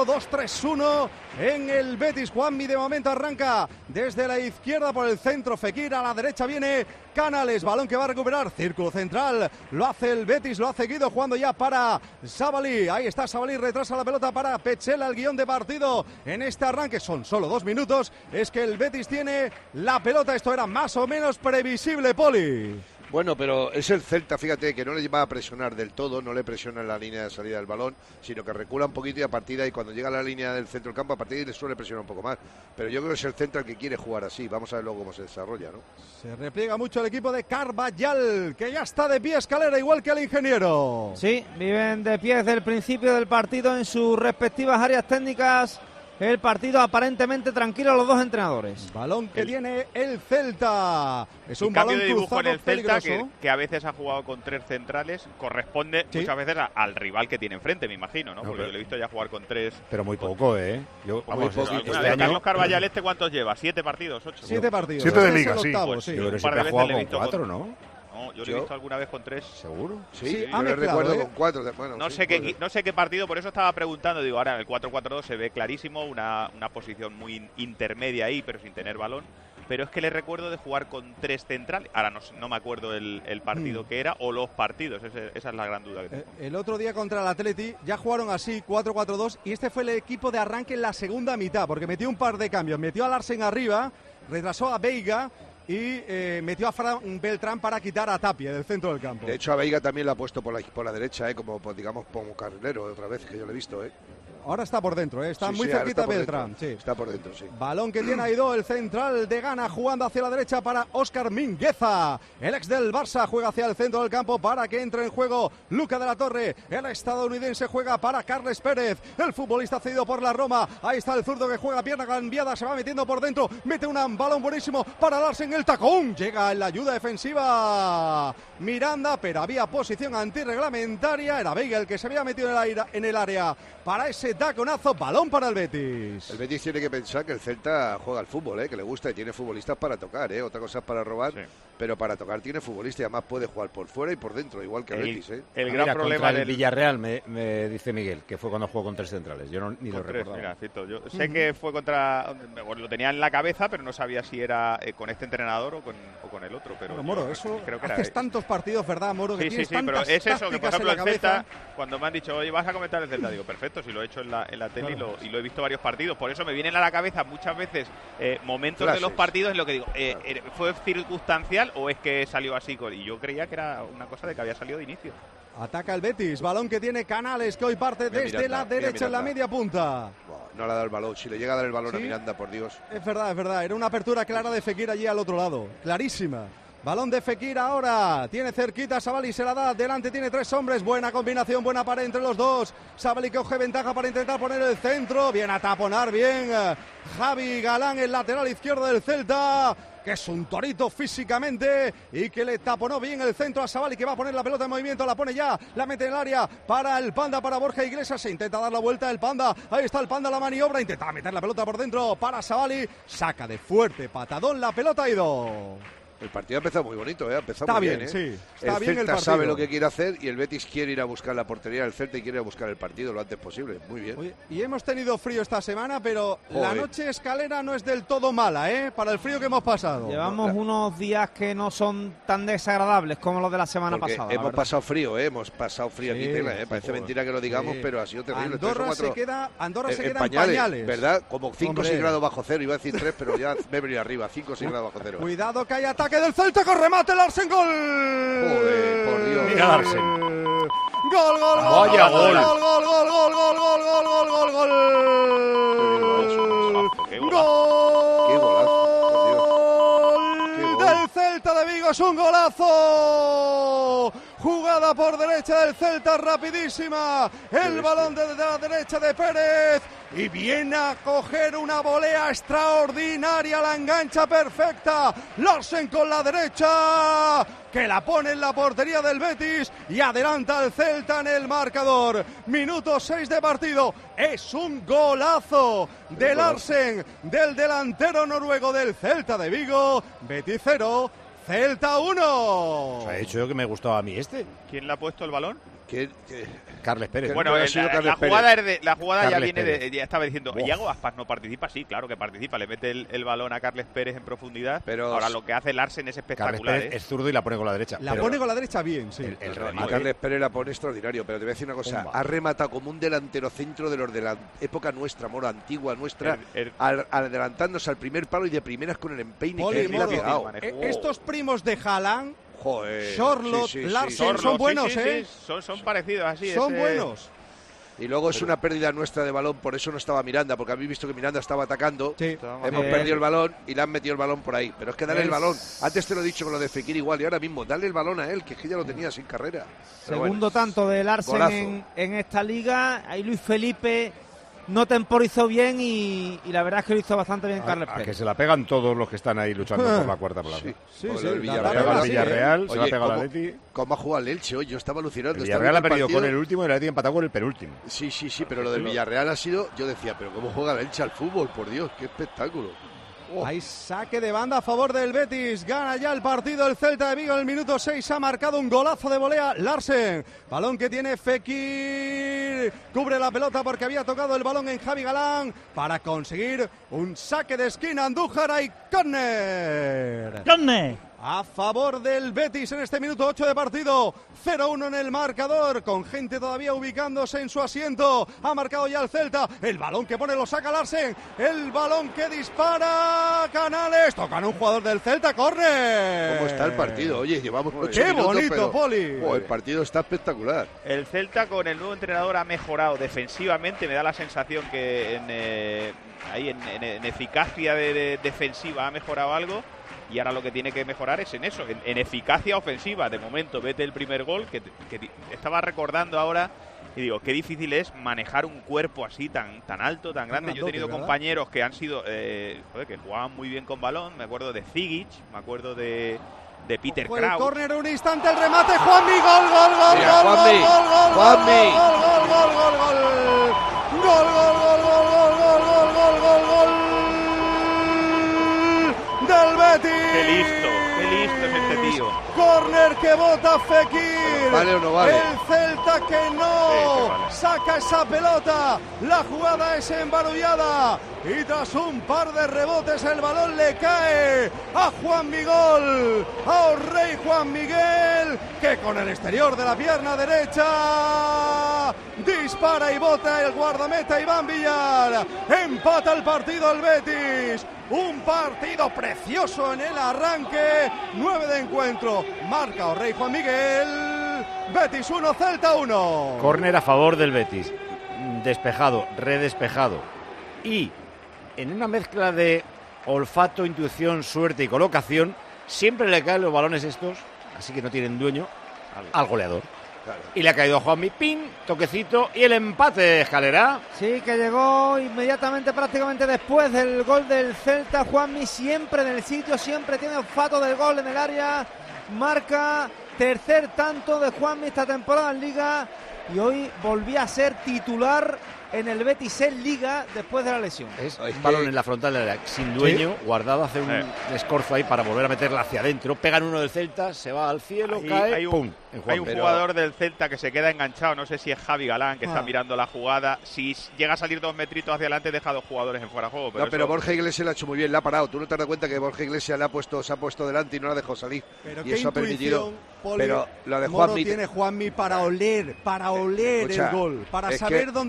4-2-3-1 en el Betis. Juanmi de momento arranca desde la izquierda por el centro. Fekir, a la derecha viene Canales. Balón que va a recuperar. Círculo central. Lo hace el Betis, lo hace Guido jugando ya para Sabalí. Ahí está Sabalí, retrasa la pelota para Petzela. El guión de partido en este arranque. Son solo 2 minutos. Es que el Betis tiene la pelota. Esto era más o menos previsible, Poli. Bueno, pero es el Celta, fíjate, que no le va a presionar del todo, no le presiona en la línea de salida del balón, sino que recula un poquito y a partir de ahí, cuando llega a la línea del centro del campo, a partir de ahí le suele presionar un poco más. Pero yo creo que es el Celta el que quiere jugar así. Vamos a ver luego cómo se desarrolla, ¿no? Se repliega mucho el equipo de Carvajal, que ya está de pie Escalera, igual que el ingeniero. Sí, viven de pie desde el principio del partido en sus respectivas áreas técnicas. El partido aparentemente tranquilo a los dos entrenadores. Balón que tiene el Celta. Es un cambio balón de dibujo en el Celta peligroso. que a veces ha jugado con 3 centrales. Corresponde muchas veces al rival que tiene enfrente, me imagino, ¿no? Porque yo le he visto ya jugar con 3. Pero muy poco, ¿eh? Muy poco. Carlos Carvajal, ¿cuántos lleva? ¿7 partidos? ¿8? 7 partidos. 7 de liga, sí. Yo creo que siempre ha jugado con 4, ¿no? No, yo lo he visto alguna vez con 3. ¿Seguro? Sí, yo le recuerdo con 4. Bueno, no sé qué partido, por eso estaba preguntando. Digo, ahora el 4-4-2 se ve clarísimo, una posición muy intermedia ahí, pero sin tener balón. Pero es que le recuerdo de jugar con 3 centrales. Ahora no me acuerdo el partido que era o los partidos. Esa es la gran duda que tengo. El otro día contra el Atleti ya jugaron así, 4-4-2, y este fue el equipo de arranque en la segunda mitad, porque metió un par de cambios. Metió a Larsen arriba, retrasó a Veiga y metió a Fran Beltrán para quitar a Tapia del centro del campo. De hecho, a Veiga también lo ha puesto por la derecha, como digamos como carrilero, otra vez que yo lo he visto. Ahora está por dentro, está muy cerquita Beltrán. Sí. Está por dentro, sí. Balón que tiene Aidó, el central de Ghana, jugando hacia la derecha para Óscar Mingueza. El ex del Barça juega hacia el centro del campo para que entre en juego Luca de la Torre. El estadounidense juega para Carles Pérez. El futbolista cedido por la Roma. Ahí está el zurdo que juega pierna cambiada, se va metiendo por dentro. Mete un balón buenísimo para Larsen, el tacón. Llega en la ayuda defensiva Miranda, pero había posición antirreglamentaria. Era Veiga el que se había metido en el área para ese taconazo. Balón para el Betis. El Betis tiene que pensar que el Celta juega al fútbol, que le gusta y tiene futbolistas para tocar, otra cosa es para robar, pero para tocar tiene futbolistas y además puede jugar por fuera y por dentro, igual que el Betis. El gran problema del Villarreal, me dice Miguel, que fue cuando jugó con 3 centrales. Yo ni lo recordaba. Mira, Fito, yo sé que fue contra... Bueno, lo tenía en la cabeza, pero no sabía si era con este entrenador o con el otro. Pero Moro, eso creo que haces tantos partidos, ¿verdad, Moro? Que sí, pero es eso, que por ejemplo el Celta, cuando me han dicho, oye, vas a comentar el Celta, digo, perfecto, si lo he hecho en la tele y lo he visto varios partidos, por eso me vienen a la cabeza muchas veces momentos de los partidos en lo que digo, ¿fue circunstancial o es que salió así? Y yo creía que era una cosa de que había salido de inicio. Ataca el Betis, balón que tiene Canales, que hoy parte desde la derecha en la media punta. No le ha dado el balón, si le llega a dar el balón a Miranda, por Dios. Es verdad, era una apertura clara de Fekir allí al otro lado, clarísima. Balón de Fekir ahora, tiene cerquita Sabalí, se la da, delante tiene 3 hombres, buena combinación, buena pared entre los dos. Sabalí coge ventaja para intentar poner el centro, viene a taponar bien Javi Galán, el lateral izquierdo del Celta, que es un torito físicamente y que le taponó bien el centro a Sabalí, que va a poner la pelota en movimiento, la pone ya, la mete en el área para el Panda, para Borja Iglesias, se intenta dar la vuelta el Panda, ahí está el Panda, la maniobra, intenta meter la pelota por dentro para Sabalí, saca de fuerte patadón, la pelota ha ido. El partido ha empezado muy bonito, ha empezado está muy bien, sí. Está bien el Celta sabe lo que quiere hacer y el Betis quiere ir a buscar la portería del Celta y quiere ir a buscar el partido lo antes posible. Muy bien. Oye, y hemos tenido frío esta semana, pero la noche Escalera no es del todo mala, para el frío que hemos pasado. Llevamos unos días que no son tan desagradables como los de la semana pasada. Hemos pasado frío, hemos pasado frío aquí, parece mentira que lo digamos, pero ha sido terrible. Andorra se queda en pañales, ¿verdad? Como 5 o 6 grados bajo cero, iba a decir 3, pero ya me he venido arriba, 5 o 6 grados bajo cero. Cuidado que hay ataque del Celta, remate Larsen, gol. Joder, por Dios. Mira Larsen. Gol, gol, Vaya gol. gol, gol, gol, gol, gol, gol, gol, gol, gol, gol. Gol del Celta de Vigo, es un golazo. Jugada por derecha del Celta, rapidísima. El balón de la derecha de Pérez. Y viene a coger una volea extraordinaria, la engancha perfecta. Larsen con la derecha, que la pone en la portería del Betis y adelanta al Celta en el marcador. Minuto 6 de partido. Es un golazo de Larsen, del delantero noruego del Celta de Vigo. Betis 0, Celta 1. Os he dicho yo que me gustaba a mí este. ¿Quién le ha puesto el balón? Carles Pérez. Bueno, No ha la sido Carles jugada, Pérez. la jugada ya Carles viene Pérez. ya estaba diciendo, Uf. Iago Aspas no participa, sí, claro que participa, le mete el balón a Carles Pérez en profundidad. Pero ahora lo que hace Larsen es Carles espectacular. Pérez es zurdo y la pone con la derecha. La pone con la derecha bien, sí. El Y remate. Carles Pérez la pone extraordinario, pero te voy a decir una cosa, Bomba. ha rematado como un delantero centro de los de la época nuestra, Moro, antigua nuestra, El- adelantándose al primer palo y de primeras con el empeine Poli, que él le ha Moro, pegado. estos primos de Haaland, Joder, Charlotte, sí, sí, sí. Larsen, son buenos, sí, ¿eh? sí, son parecidos así. Son ese- buenos. Y luego es una pérdida nuestra de balón, por eso no estaba Miranda, porque habéis visto que Miranda estaba atacando. Hemos perdido el balón y le han metido el balón por ahí. Pero es que dale el balón. Antes te lo he dicho con lo de Fekir igual y ahora mismo, dale el balón a él, que es que ya lo tenía sin carrera. Pero Segundo bueno, tanto de Larsen golazo. en esta liga. Ahí Luis Felipe no temporizó bien y la verdad es que lo hizo bastante bien Carles A Pérez. que se la pegan todos los que están ahí luchando por la cuarta plaza. Sí, Joder, sí, el la Se la Villarreal, pega sí, el Villarreal, se la Oye, pega el ¿cómo- Atleti. ¿Cómo ha jugado el Elche hoy? Yo estaba alucinando. El estaba Villarreal ha viendo perdido partido. con el último y el Atleti empatado con el penúltimo. Sí, pero lo del Villarreal ha sido, yo decía, pero ¿cómo juega el Elche al fútbol? Por Dios, qué espectáculo. Hay saque de banda a favor del Betis. Gana ya el partido el Celta de Vigo en el minuto 6. Ha marcado un golazo de volea Larsen. Balón que tiene Fekir. Cubre la pelota porque había tocado el balón en Javi Galán para conseguir un saque de esquina. Andújar y córner. A favor del Betis en este minuto 8 de partido. 0-1 en el marcador, con gente todavía ubicándose en su asiento. Ha marcado ya el Celta. El balón que pone lo saca Larsen. El balón que dispara Canales. Tocan un jugador del Celta, córner. ¿Cómo está el partido? Oye, llevamos 8 Qué minutos, bonito, pero- Poli. Oh, el partido está espectacular. El Celta con el nuevo entrenador ha mejorado defensivamente, me da la sensación que en eficacia de defensiva ha mejorado algo. Y ahora lo que tiene que mejorar es en eso, en eficacia ofensiva. De momento, vete el primer gol, que estaba recordando ahora, y digo, qué difícil es manejar un cuerpo así, tan alto, tan grande. Yo he tenido ¿verdad? compañeros que han sido, que jugaban muy bien con balón. Me acuerdo de Zigic, me acuerdo de Peter Fue el Crouch. córner, un instante, el remate, Juanmi, gol, gol, gol, Mira, gol, Juanmi, gol, gol, gol, Juanmi. gol, gol, gol, gol, gol, gol, gol, gol, gol, gol, gol, gol, gol, gol, gol del Betis. Qué listo es este tío. Córner que bota Fekir. ¿Vale o no vale? El Celta que no Sí, vale. saca esa pelota. La jugada es embarullada. Y tras un par de rebotes el balón le cae a Juan Miguel. A Rey Juan Miguel, que con el exterior de la pierna derecha dispara y bota el guardameta Iván Villar. Empata el partido el Betis. Un partido precioso en el arranque. 9 de encuentro. Marca Rey Juan Miguel. Betis 1, Celta 1. Córner a favor del Betis. Despejado, redespejado. Y en una mezcla de olfato, intuición, suerte y colocación, siempre le caen los balones estos, así que no tienen dueño, al goleador. Claro. Y le ha caído a Juanmi, pin, toquecito y el empate, Escalera. Sí, que llegó inmediatamente, prácticamente después del gol del Celta. Juanmi siempre en el sitio, siempre tiene olfato del gol en el área. Marca tercer tanto de Juanmi esta temporada en Liga y hoy volvía a ser titular en el Betis en Liga después de la lesión. Es un balón en la frontal del área, sin dueño, guardado, hace un escorzo ahí para volver a meterla hacia adentro. Pegan uno del Celta, se va al cielo, Ahí cae, hay ¡pum! Hay un jugador del Celta que se queda enganchado, no sé si es Javi Galán, que está mirando la jugada. Si llega a salir 2 metritos hacia adelante, deja 2 jugadores en fuera de juego. Pero, pero Borja Iglesias lo ha hecho muy bien, le ha parado. Tú no te has dado cuenta que Borja Iglesias se ha puesto delante y no la dejó salir. Pero y qué eso ha permitido. Poli, Pero lo de Moro Juanmi tiene Juanmi para oler escucha, el gol, para es saber que dónde caen esas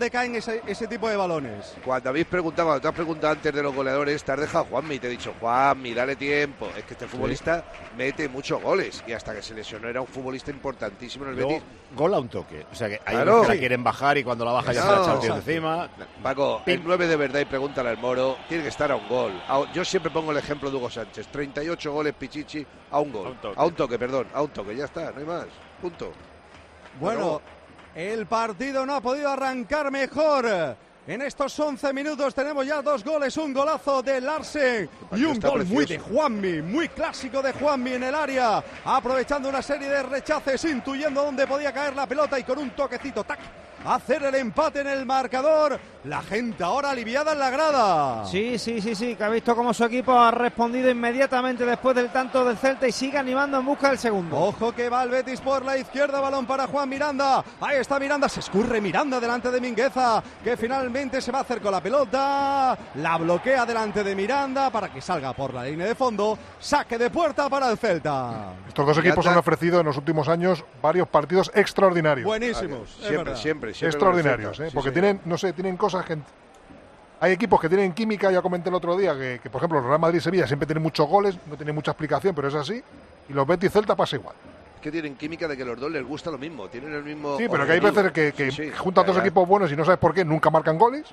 ese tipo de balones. Cuando te has preguntado antes de los goleadores, te has dejado a Juanmi y te he dicho, Juanmi, dale tiempo. Es que este futbolista mete muchos goles y hasta que se lesionó era un futbolista importantísimo en el Betis. Gol a un toque. O sea que hay unos que la quieren bajar y cuando la baja ya se la echa el tío encima. Paco, el 9 de verdad, y pregúntale al Moro, tiene que estar a un gol. Yo siempre pongo el ejemplo de Hugo Sánchez. 38 goles Pichichi a un gol. A un toque, ya está, no hay más. Punto. Bueno, el partido no ha podido arrancar mejor. En estos 11 minutos tenemos ya 2 goles, un golazo de Larsen y un gol muy de Juanmi, muy clásico de Juanmi en el área, aprovechando una serie de rechaces, intuyendo dónde podía caer la pelota y con un toquecito, tac, hacer el empate en el marcador. La gente ahora aliviada en la grada. Sí, que ha visto cómo su equipo ha respondido inmediatamente después del tanto del Celta y sigue animando en busca del segundo. Ojo que va el Betis por la izquierda, balón para Juan Miranda. Ahí está Miranda, se escurre Miranda delante de Mingueza, que finalmente se va a hacer con la pelota. La bloquea delante de Miranda para que salga por la línea de fondo. Saque de puerta para el Celta. Estos dos equipos han ofrecido en los últimos años varios partidos extraordinarios. Buenísimos. Siempre. Extraordinarios, porque tienen cosas que... Hay equipos que tienen química, ya comenté el otro día, que por ejemplo el Real Madrid y Sevilla siempre tienen muchos goles, no tiene mucha explicación, pero es así, y los Betis y Celta pasa igual. Es que tienen química de que los dos les gusta lo mismo, tienen el mismo... Sí, pero que hay veces que juntan dos equipos buenos y no sabes por qué, nunca marcan goles,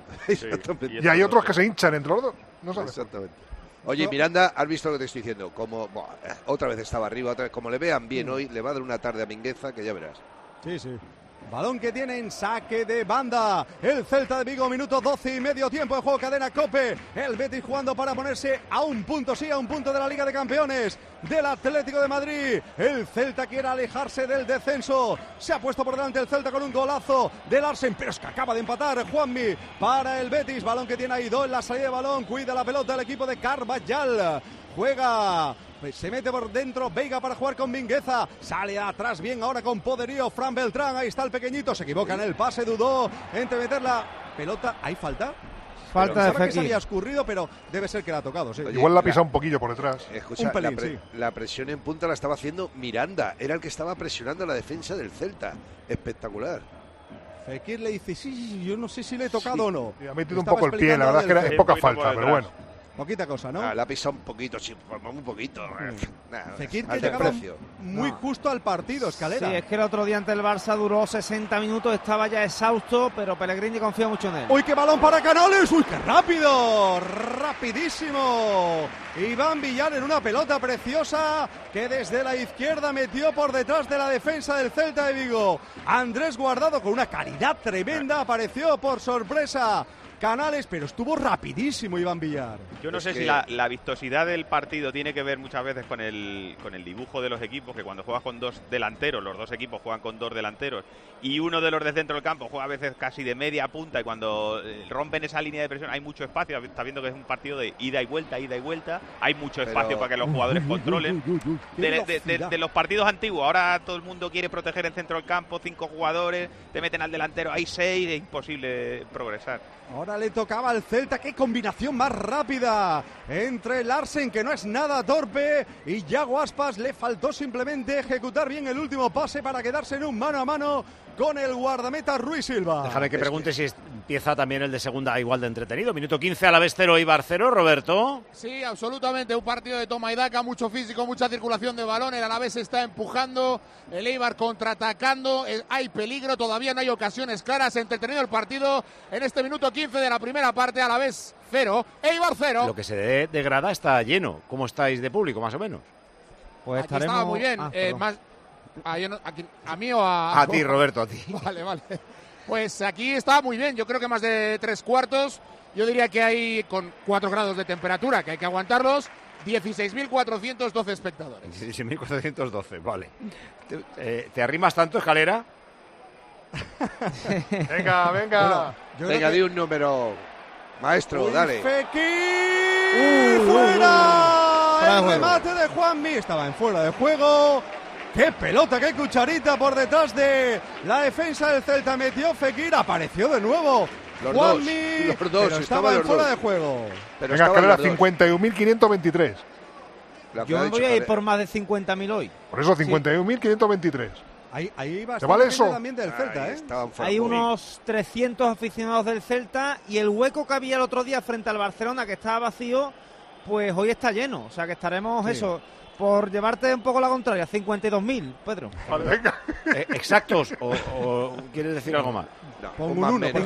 y hay otros que se hinchan entre los dos, no sabes. Exactamente. Oye, Miranda, has visto lo que te estoy diciendo, como otra vez estaba arriba, otra vez, como le vean bien hoy, le va a dar una tarde a Mingueza que ya verás. Sí. Balón que tiene en saque de banda el Celta de Vigo, minuto 12 y medio, tiempo de juego, cadena COPE. El Betis jugando para ponerse a un punto de la Liga de Campeones del Atlético de Madrid. El Celta quiere alejarse del descenso. Se ha puesto por delante el Celta con un golazo de Larsen, pero es que acaba de empatar Juanmi para el Betis. Balón que tiene Aidó en la salida de balón, cuida la pelota el equipo de Carvajal. Juega, se mete por dentro Veiga para jugar con Mingueza, sale atrás bien ahora con poderío Fran Beltrán, ahí está el pequeñito, se equivoca en el pase, dudó entre meter la pelota, ¿hay falta? Falta de Fekir. Que se había escurrido, pero debe ser que la ha tocado, sí. Oye, igual la ha pisado un poquillo por detrás. Escucha, un pelín, la presión en punta la estaba haciendo Miranda, era el que estaba presionando la defensa del Celta, espectacular. Fekir le dice, sí, yo no sé si le he tocado o no. Sí, ha metido un poco el pie, la verdad es que es poca falta, pero bueno. Poquita cosa, ¿no? La ha pisado un poquito, sí, un poquito. Fekir que llegaba muy justo al partido, Escalera. Sí, es que el otro día ante el Barça duró 60 minutos, estaba ya exhausto, pero Pellegrini confía mucho en él. ¡Uy, qué balón para Canales! ¡Uy, qué rápido! ¡Rapidísimo! Iván Villar en una pelota preciosa que desde la izquierda metió por detrás de la defensa del Celta de Vigo. Andrés Guardado con una calidad tremenda apareció por sorpresa Canales, pero estuvo rapidísimo Iván Villar. Yo no sé si la vistosidad del partido tiene que ver muchas veces con el dibujo de los equipos, que cuando juegas con dos delanteros, los dos equipos juegan con dos delanteros, y uno de los de centro del campo juega a veces casi de media punta, y cuando rompen esa línea de presión hay mucho espacio. Está viendo que es un partido de ida y vuelta, hay mucho espacio para que los jugadores controlen. De los partidos antiguos, ahora todo el mundo quiere proteger el centro del campo, 5 jugadores, te meten al delantero, hay 6, es imposible progresar. Ahora le tocaba al Celta, qué combinación más rápida entre Larsen, que no es nada torpe, y Yago Aspas. Le faltó simplemente ejecutar bien el último pase para quedarse en un mano a mano con el guardameta Ruiz Silva. Déjame que pregunte si empieza también el de segunda igual de entretenido. Minuto 15, Alavés 0, Eibar 0, Roberto. Sí, absolutamente, un partido de toma y daca, mucho físico, mucha circulación de balón. El Alavés está empujando, el Eibar contraatacando, hay peligro, todavía no hay ocasiones claras. Entretenido el partido en este minuto 15 de la primera parte. Alavés 0, Eibar 0. Lo que se de grada está lleno. ¿Cómo estáis de público, más o menos? Pues aquí estaba muy bien, más... ¿A mí o a...? A ti, Roberto, a ti. Vale. Pues aquí está muy bien, yo creo que más de 3/4. Yo diría que hay, con 4 grados de temperatura, que hay que aguantarlos, 16.412 espectadores. 16.412, vale. ¿Te arrimas tanto, Escalera? Venga. Venga, di un número, maestro, dale. Fekir, fuera. El remate de Juanmi estaba en fuera de juego. ¡Qué pelota, qué cucharita por detrás de la defensa del Celta! Metió Fekir, apareció de nuevo Juanmi, los dos, pero estaba en fuera de juego. Pero venga, Escalera, 51.523. Yo me voy a ir por más de 50.000 hoy. Por eso, 51.523. Ahí va ¿Te vale eso? también del Celta, ¿eh? Hay unos 300 aficionados del Celta y el hueco que había el otro día frente al Barcelona, que estaba vacío, pues hoy está lleno. O sea que estaremos eso, por llevarte un poco la contraria, 52.000, Pedro. Venga. ¿Exactos o quieres decir algo más? No, pon un 1.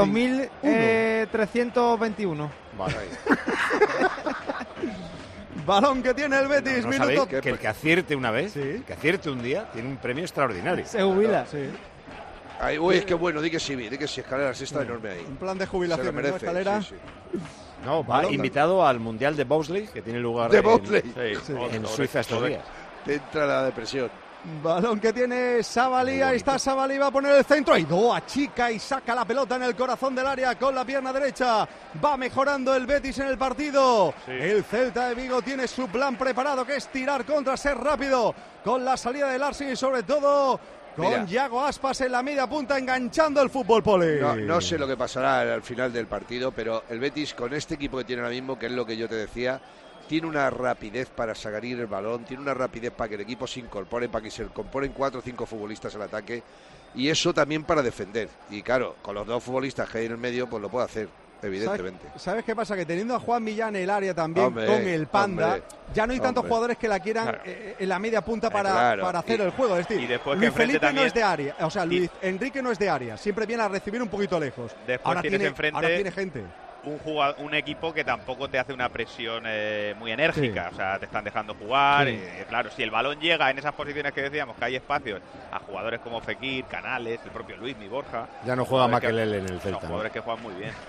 52.321. Vale. Balón que tiene el Betis, ¿No minuto... sabéis que el que acierte una vez, que acierte un día, tiene un premio extraordinario? Se jubila. Sí. Ay, uy, es que bueno, di que sí, Escalera, sí está enorme ahí. Un plan de jubilación, se lo merece, ¿no, Escalera? Sí. No, va invitado al Mundial de Bobsleigh, que tiene lugar en Suiza estos días. Te entra la depresión. Balón que tiene Sabalí, ahí está Sabalí, va a poner el centro, y achica y saca la pelota en el corazón del área con la pierna derecha. Va mejorando el Betis en el partido. Sí. El Celta de Vigo tiene su plan preparado, que es tirar contra, ser rápido con la salida de Larsen y sobre todo con Yago Aspas en la media punta enganchando el fútbol, Poli. No sé lo que pasará al final del partido, pero el Betis con este equipo que tiene ahora mismo, que es lo que yo te decía, tiene una rapidez para sacar el balón, tiene una rapidez para que el equipo se incorpore, para que se incorporen 4 o 5 futbolistas al ataque, y eso también para defender. Y claro, con los 2 futbolistas que hay en el medio, pues lo puede hacer, evidentemente. ¿Sabes qué pasa? Que teniendo a Juan Millán en el área también, con el Panda, ya no hay tantos jugadores que la quieran en la media punta para hacer el juego. Es decir, Luis Felipe también... no es de área, o sea, Luis Enrique no es de área, siempre viene a recibir un poquito lejos. Ahora tiene gente. Un equipo que tampoco te hace una presión muy enérgica, o sea, te están dejando jugar. Claro, si el balón llega en esas posiciones que decíamos, que hay espacios a jugadores como Fekir, Canales, el propio Luis, Borja. Ya no juega Makelele en el Celta. Son jugadores que juegan muy bien.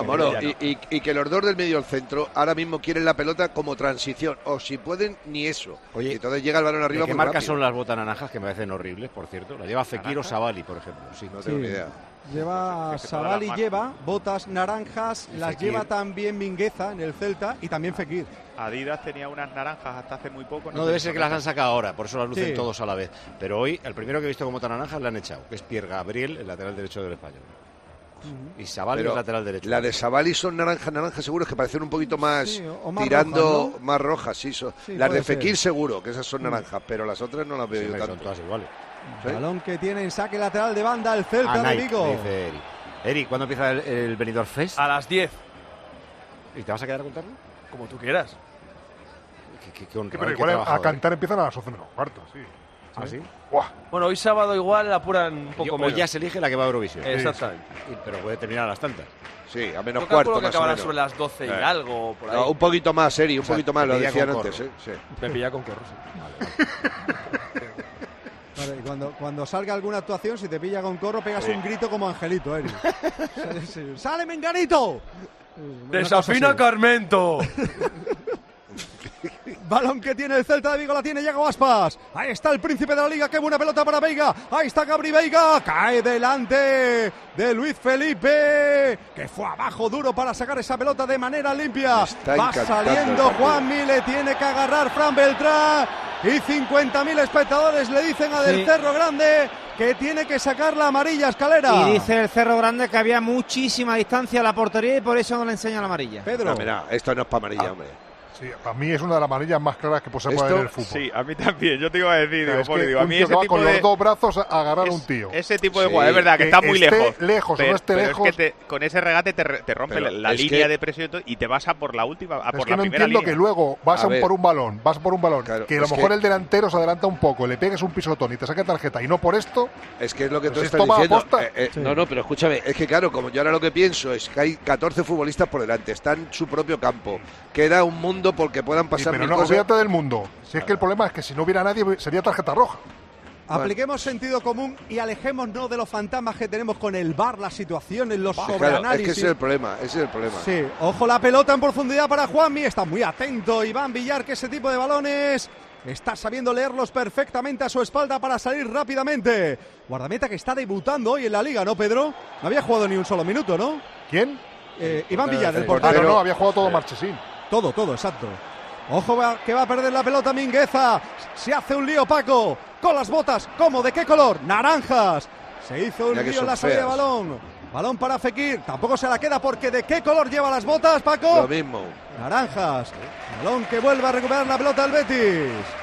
Y que los 2 del medio al centro ahora mismo quieren la pelota como transición, o si pueden, ni eso. Oye, y entonces llega el balón arriba. ¿Qué marcas son las botas naranjas que me parecen horribles, por cierto? La lleva Fekir o Sabalí, por ejemplo. Sí, no tengo ni idea. Lleva Sabalí, lleva botas naranjas, las Fekir. Lleva también Mingueza en el Celta y también Fekir. Adidas tenía unas naranjas hasta hace muy poco. No debe ser que las han sacado ahora, por eso las lucen todos a la vez. Pero hoy, el primero que he visto con botas naranjas le han echado, que es Pierre Gabriel, el lateral derecho del Español. Y Sabalí es lateral derecho. La de Sabalí son naranjas seguros, que parecen un poquito más, tirando rojas, ¿no? Más rojas, sí. Las de Fekir seguro, que esas son naranjas, pero las otras no las veo yo tanto. Son todas iguales. ¿Sí? Balón que tiene en saque lateral de banda el Celta de Vigo. Dice Eri, ¿cuándo empieza el Benidorm Fest? A las 10. ¿Y te vas a quedar a contarlo? Como tú quieras. Pero igual a cantar empiezan a las 11:15, sí. ¿Ah, sí? Bueno, hoy sábado igual apuran un poco menos. Hoy ya se elige la que va a Eurovisión. Exactamente. Pero puede terminar a las tantas. Sí, a menos yo cuarto que más acabará o menos. sobre las 12 y algo, por ahí. No, un poquito más, Eri, un poquito más, lo decían antes. Sí. Me pilla con corro, sí. Vale, cuando salga alguna actuación, si te pilla con corro, pegas un grito como Angelito, Eri. ¡Sale, Menganito! ¡Desafina Carmento! Balón que tiene el Celta de Vigo, la tiene Yago Aspas. Ahí está el príncipe de la liga, qué buena pelota para Veiga. Ahí está Gabri Veiga, cae delante de Luis Felipe, que fue abajo duro para sacar esa pelota de manera limpia. Va saliendo Juanmi, le tiene que agarrar Fran Beltrán. Y 50.000 espectadores le dicen a Del Cerro Grande que tiene que sacar la amarilla, Escalera. Y dice el Cerro Grande que había muchísima distancia a la portería y por eso no le enseña la amarilla. Pedro. No, mira, esto no es para amarilla, hombre. Sí, a mí es una de las amarillas más claras que se puede ver en el fútbol. Sí, a mí también. Yo te iba a decir, a mí ese tipo con los 2 brazos a agarrar a un tío. Ese tipo de jugador, es verdad que está muy lejos. Lejos, pero, no esté lejos. Es que con ese regate te rompe la línea de presión y te vas a por la última, a por la primera línea. Es que no entiendo que luego vas por un balón, claro, que a lo mejor el delantero se adelanta un poco, le pegues un pisotón y te saque tarjeta y no por esto. Es que es lo que tú estás diciendo. No, pero escúchame, es que claro, como yo ahora lo que pienso es que hay 14 futbolistas por delante, está en su propio campo, queda un mundo porque puedan pasar. Pero no, olvídate del mundo. Si es que el problema es que si no hubiera nadie sería tarjeta roja. Apliquemos sentido común y alejémonos de los fantasmas que tenemos con el VAR, las situaciones, los sobreanálisis. Claro, es que ese es el problema, Sí, ojo la pelota en profundidad para Juanmi, está muy atento Iván Villar, que ese tipo de balones está sabiendo leerlos perfectamente a su espalda para salir rápidamente. Guardameta que está debutando hoy en la Liga, ¿no, Pedro? No había jugado ni un solo minuto, ¿no? ¿Quién? Iván Villar, el portero. No, había jugado todo Marchesín. Todo, exacto. Ojo que va a perder la pelota Mingueza. Se hace un lío Paco. Con las botas, ¿cómo? ¿De qué color? Naranjas. Se hizo un lío en la salida de balón. Balón para Fekir. Tampoco se la queda porque ¿de qué color lleva las botas, Paco? Lo mismo. Naranjas. Balón que vuelve a recuperar la pelota el Betis.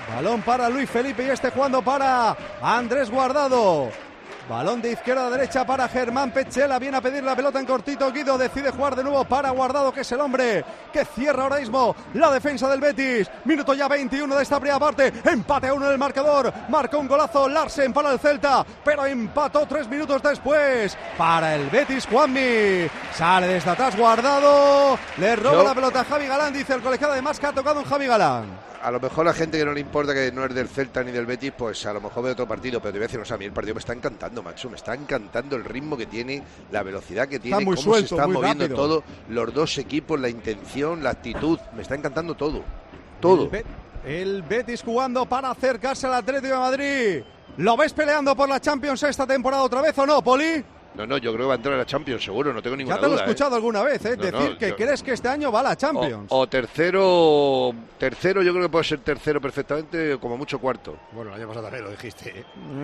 Balón para Luis Felipe y jugando para Andrés Guardado. Balón de izquierda a derecha para Germán Pechela. Viene a pedir la pelota en cortito. Guido decide jugar de nuevo para Guardado, que es el hombre que cierra ahora mismo la defensa del Betis. Minuto ya 21 de esta primera parte. Empate a 1 en el marcador. Marcó un golazo Larsen para el Celta, pero empató 3 minutos después para el Betis. Juanmi sale desde atrás Guardado. Le roba la pelota a Javi Galán. Dice el colegiado además que ha tocado en Javi Galán. A lo mejor la gente que no le importa, que no es del Celta ni del Betis, pues a lo mejor ve otro partido, pero te voy a decir, o sea, a mí el partido me está encantando, macho, me está encantando el ritmo que tiene, la velocidad que tiene, cómo suelto, se está moviendo rápido todo, los dos equipos, la intención, la actitud, me está encantando todo. El Betis jugando para acercarse al Atlético de Madrid. ¿Lo ves peleando por la Champions esta temporada otra vez o no, Poli? No, yo creo que va a entrar a la Champions, seguro, no tengo ninguna duda. Ya te lo he escuchado alguna vez, decir que crees que este año va a la Champions. O tercero, yo creo que puede ser tercero perfectamente, como mucho cuarto. Bueno, el año pasado también lo dijiste.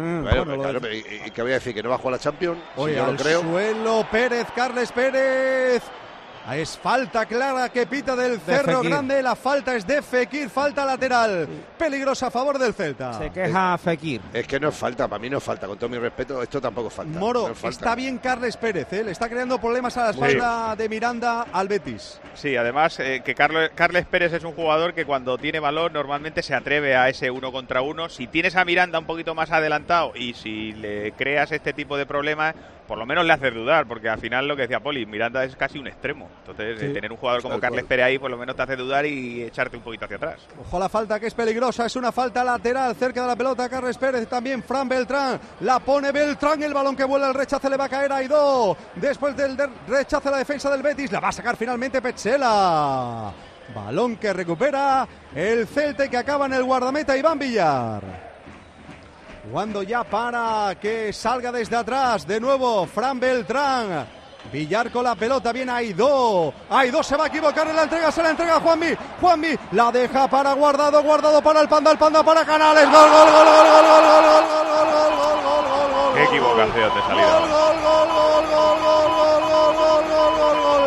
¿Y qué voy a decir? ¿Que no va a jugar la Champions? Oye, si yo lo creo. Suelo Pérez, Carles Pérez. Es falta clara que pita del Cerro Grande. La falta es de Fekir, falta lateral. Peligrosa a favor del Celta. Se queja Fekir. Es que no es falta, para mí no es falta. Con todo mi respeto, esto tampoco es falta. Moro, no es falta. Está bien Carles Pérez, le está creando problemas a la espalda de Miranda al Betis. Sí, además que Carles Pérez es un jugador que cuando tiene balón normalmente se atreve a ese 1 contra 1. Si tienes a Miranda un poquito más adelantado y si le creas este tipo de problemas, por lo menos le haces dudar, porque al final lo que decía Poli, Miranda es casi un extremo. Entonces, tener un jugador como Carles Pérez ahí, por lo menos te hace dudar y echarte un poquito hacia atrás. Ojo a la falta, que es peligrosa, es una falta lateral cerca de la pelota. Carles Pérez, también Fran Beltrán, la pone Beltrán, el balón que vuela, el rechace le va a caer a Aidó. Después del rechace la defensa del Betis, la va a sacar finalmente Pechela. Balón que recupera el Celta y que acaba en el guardameta Iván Villar. Jugando ya para que salga desde atrás. De nuevo Fran Beltrán. Villar con la pelota. Viene Aidó. Aidó se va a equivocar en la entrega. Se la entrega a Juanmi. Juanmi la deja para Guardado. Guardado para el Panda para Canales. Gol, gol, gol, gol, gol, gol, gol, gol, gol, gol, gol, gol, gol, gol. Qué equivocación de salida. Gol, gol, gol, gol, gol, gol, gol, gol, gol, gol, gol.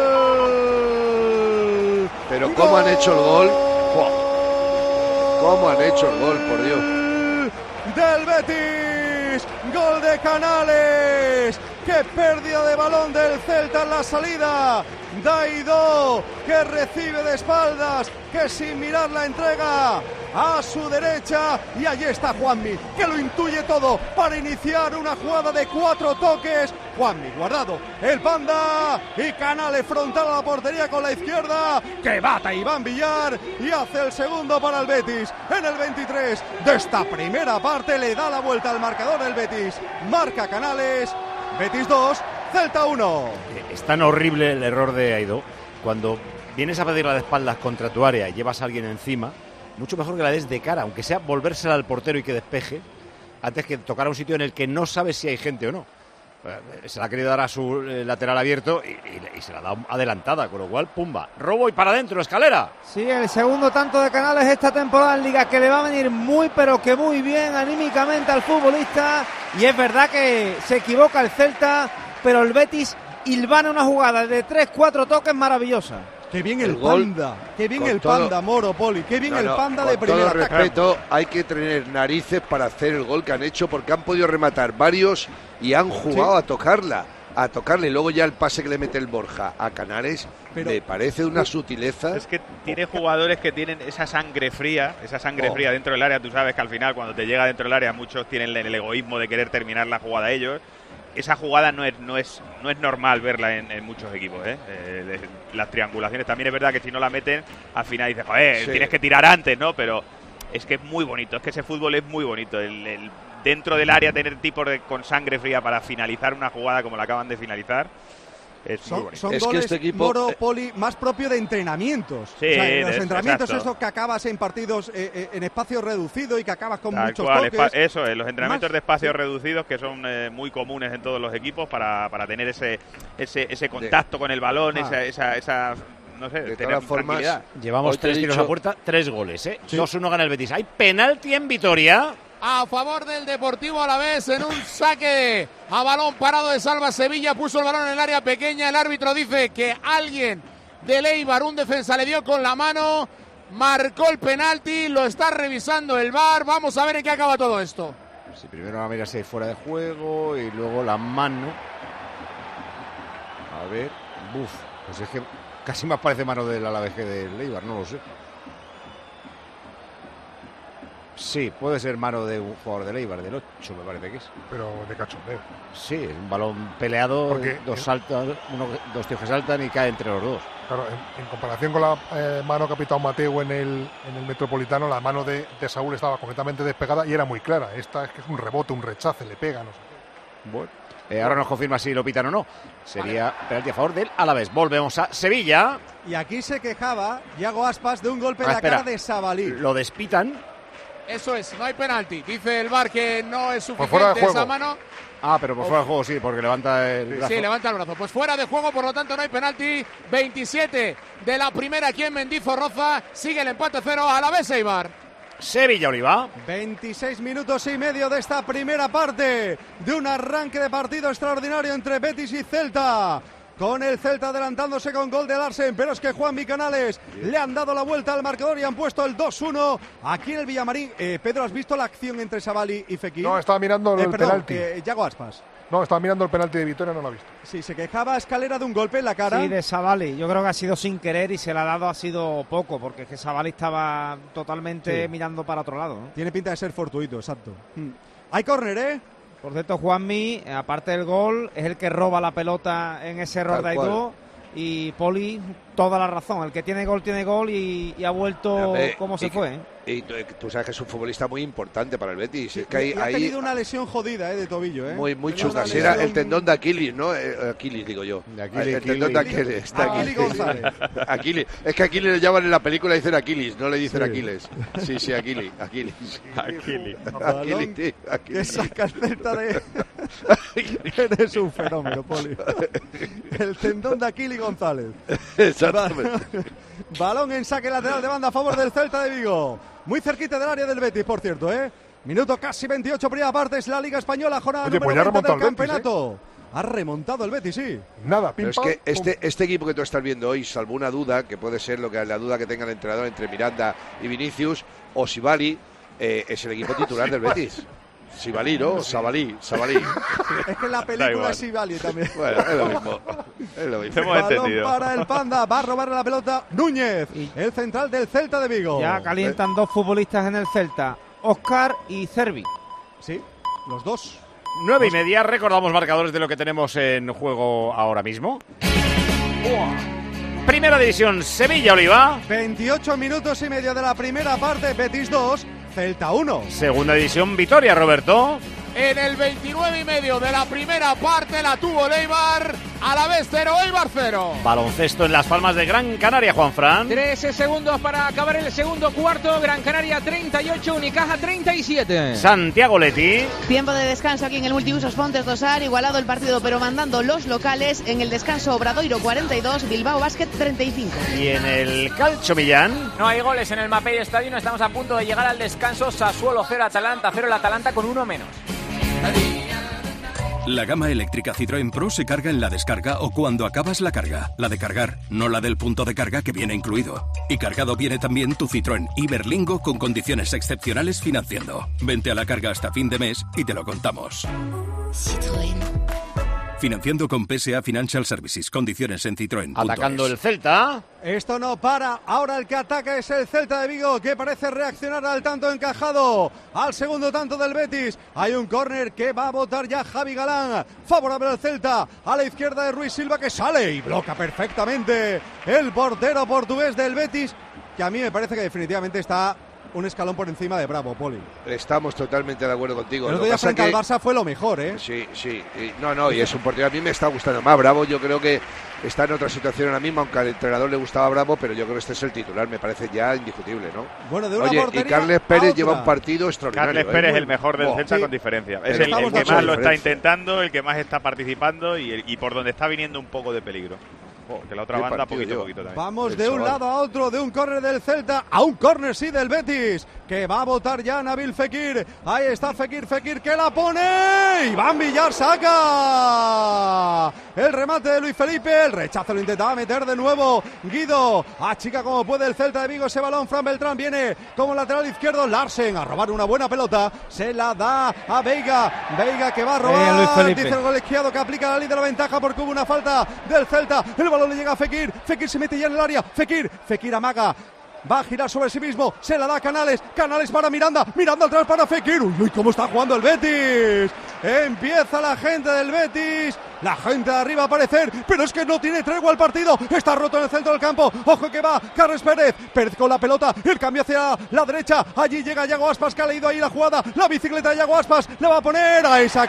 Pero cómo han hecho el gol. Cómo han hecho el gol, por Dios. Del Betis, gol de Canales. Qué pérdida de balón del Celta en la salida. Aidó, que recibe de espaldas, que sin mirar la entrega a su derecha. Y allí está Juanmi, que lo intuye todo para iniciar una jugada de 4 toques. Juanmi, Guardado, el Panda y Canales frontal a la portería con la izquierda, que bata Iván Villar y hace el segundo para el Betis. En el 23 de esta primera parte le da la vuelta al marcador el Betis. Marca Canales, Betis 2, Celta 1. Es tan horrible el error de Aidó. Cuando vienes a pedirla de espaldas contra tu área y llevas a alguien encima, mucho mejor que la des de cara, aunque sea volvérsela al portero y que despeje, antes que tocar a un sitio en el que no sabes si hay gente o no. Se la ha querido dar a su lateral abierto y se la ha dado adelantada, con lo cual, pumba, robo y para adentro, escalera. Sí, el segundo tanto de Canales esta temporada en Liga, que le va a venir muy, pero que muy bien anímicamente al futbolista. Y es verdad que se equivoca el Celta, pero el Betis hilvana una jugada de 3-4 toques maravillosa. Qué bien el Panda, qué bien el Panda, Moro, Poli, qué bien el Panda de primera. Con todo respeto, hay que tener narices para hacer el gol que han hecho, porque han podido rematar varios y han jugado a tocarle. Luego ya el pase que le mete el Borja a Canales, me parece una sutileza. Es que tiene jugadores que tienen esa sangre fría dentro del área. Tú sabes que al final, cuando te llega dentro del área, muchos tienen el egoísmo de querer terminar la jugada ellos. Esa jugada no es normal verla en muchos equipos, las triangulaciones. También es verdad que si no la meten, al final dices, joder, tienes que tirar antes, ¿no? Pero es que es muy bonito, es que ese fútbol es muy bonito. El dentro del área tener tipos con sangre fría para finalizar una jugada como la acaban de finalizar. Son goles, que este equipo, Moro, Poli, más propio de entrenamientos. Sí, o sea, en los entrenamientos exacto. Eso que acabas en partidos en espacio reducido y que acabas con Tal muchos cual, toques. Eso es, los entrenamientos de espacios reducidos, que son muy comunes en todos los equipos para tener ese contacto con el balón, esa no sé, de tener todas formas, tranquilidad. Llevamos 3 tiros a puerta, 3 goles, Sí. 2-1 gana el Betis. Hay penalti en Vitoria. A favor del Deportivo Alavés en un saque a balón parado de Salva Sevilla. Puso el balón en el área pequeña. El árbitro dice que alguien del Eibar, un defensa, le dio con la mano. marcó el penalti, lo está revisando el VAR. Vamos a ver en qué acaba todo esto. Sí, primero la mira si hay fuera de juego y luego la mano. A ver, pues es que casi más parece mano del Alavés que del Eibar, no lo sé. Sí, puede ser mano de un jugador del Eibar, del 8 me parece que es. Pero de cachondeo. Sí, es un balón peleado, dos tíos que saltan y cae entre los dos. Claro, en comparación con la mano que ha pitado Mateu en el Metropolitano, la mano de Saúl estaba completamente despegada y era muy clara. Esta es que es un rebote, un rechace, le pega, no sé qué. Bueno, ahora nos confirma si lo pitan o no. Sería penalti a favor del Alavés. Volvemos a Sevilla. Y aquí se quejaba Yago Aspas de un golpe en la cara de Sabalí. Lo despitan. Eso es, no hay penalti. Dice el VAR que no es suficiente esa mano. Pero por fuera de juego sí, porque levanta el brazo. Sí, levanta el brazo. Pues fuera de juego, por lo tanto no hay penalti. 27 de la primera aquí en Mendizorroza. Sigue el empate 0 a la vez Eibar. Sevilla Oliva. 26 minutos y medio de esta primera parte de un arranque de partido extraordinario entre Betis y Celta. Con el Celta adelantándose con gol de Larsen, pero es que Juanmi Canales le han dado la vuelta al marcador y han puesto el 2-1 aquí en el Villamarín. Pedro, ¿has visto la acción entre Sabalí y Fekir? No, estaba mirando el penalti. Yago Aspas. No, estaba mirando el penalti de Vitoria, no lo ha visto. Sí, se quejaba Escalera de un golpe en la cara. Sí, de Sabalí. Yo creo que ha sido sin querer y se le ha dado ha sido poco, porque es que Sabalí estaba totalmente mirando para otro lado, ¿no? Tiene pinta de ser fortuito, exacto. Hay córner, ¿eh? Por cierto, Juanmi, aparte del gol, es el que roba la pelota en ese error de Aidó. Y Poli, toda la razón. El que tiene gol y ha vuelto como se fue. Y tú sabes que es un futbolista muy importante para el Betis. Sí, es que ha tenido una lesión jodida de tobillo. Muy chunga. Era el tendón de Aquiles, ¿no? Aquiles, digo yo. El tendón de Aquiles. Aquiles González. Aquiles. Es que Aquiles le llaman en la película, dicen Aquiles, no le dicen Aquiles. Sí, Aquiles. Que saca el Celta de... Eres un fenómeno, Poli. El tendón de Aquiles González. Exactamente. Balón en saque lateral de banda a favor del Celta de Vigo. Muy cerquita del área del Betis, por cierto, ¿eh? Minuto casi 28, primera parte, es la Liga Española, jornada número 20 del campeonato. Ha remontado el Betis, sí. Nada, pero es que este equipo que tú estás viendo hoy, salvo una duda, que puede ser la duda que tenga el entrenador entre Miranda y Vinicius, o Sibali, es el equipo titular del Betis. Sibali, ¿no? Sabalí. Es que la película es Sibali también. Bueno, es lo mismo. Balón para el Panda, va a robar la pelota Núñez, el central del Celta de Vigo. Ya calientan dos futbolistas en el Celta, Óscar y Cervi. Sí, los dos. 9:30, recordamos marcadores de lo que tenemos en juego ahora mismo. Primera división, Sevilla Oliva. 28 minutos y medio de la primera parte, Betis 2, Celta 1. Segunda división, Vitoria, Roberto. En el 29 y medio de la primera parte la tuvo el Eibar, a la vez 0, Eibar 0. Baloncesto en Las Palmas de Gran Canaria, Juanfran. 13 segundos para acabar el segundo cuarto, Gran Canaria 38, Unicaja 37. Santiago Leti. Tiempo de descanso aquí en el Multiusos Pontes Dosar, igualado el partido pero mandando los locales. En el descanso Obradoiro 42, Bilbao Basket 35. Y en el Calcio Millán. No hay goles en el Mapei Stadium, estamos a punto de llegar al descanso. Sassuolo 0, Atalanta 0, el Atalanta con uno menos. La gama eléctrica Citroën Pro se carga en la descarga o cuando acabas la carga. La de cargar, no la del punto de carga que viene incluido. Y cargado viene también tu Citroën Iberlingo con condiciones excepcionales financiando. Vente a la carga hasta fin de mes y te lo contamos. Citroën. Financiando con PSA Financial Services. Condiciones en Citroën. Atacando el Celta. Esto no para. Ahora el que ataca es el Celta de Vigo, que parece reaccionar al tanto encajado. Al segundo tanto del Betis. Hay un córner que va a botar ya Javi Galán. Favorable al Celta. A la izquierda de Ruiz Silva, que sale y bloca perfectamente el portero portugués del Betis, que a mí me parece que definitivamente está un escalón por encima de Bravo, Poli. Estamos totalmente de acuerdo contigo. El otro día frente al Barça fue lo mejor, ¿eh? Sí. Y es un portero. A mí me está gustando más Bravo. Yo creo que está en otra situación ahora mismo, aunque al entrenador le gustaba Bravo, pero yo creo que este es el titular. Me parece ya indiscutible, ¿no? Bueno, de una portería y Carles Pérez lleva un partido extraordinario. Carles Pérez es el mejor del Celta con diferencia. Es el que más lo está intentando, el que más está participando y por donde está viniendo un poco de peligro. Que la otra banda poquito también. Vamos de un lado a otro, de un córner del Celta a un córner sí del Betis, que va a botar ya Nabil Fekir. Ahí está Fekir que la pone. Iván Villar saca el remate de Luis Felipe, el rechazo lo intentaba meter de nuevo Guido. Achica como puede el Celta de Vigo ese balón. Fran Beltrán viene como lateral izquierdo. Larsen a robar una buena pelota, se la da a Veiga que va a robar. Dice el colegiado que aplica la ley de la ventaja porque hubo una falta del Celta. El balón le llega a Fekir se mete ya en el área. Fekir amaga. Va a girar sobre sí mismo, se la da a Canales para Miranda atrás para Fekir. Uy, cómo está jugando el Betis. Empieza la gente del Betis, la gente de arriba a aparecer, pero es que no tiene tregua el partido. Está roto en el centro del campo. Ojo que va Carles Pérez con la pelota, el cambio hacia la derecha. Allí llega Yago Aspas, que ha leído ahí la jugada. La bicicleta de Yago Aspas, la va a poner. Ahí se ha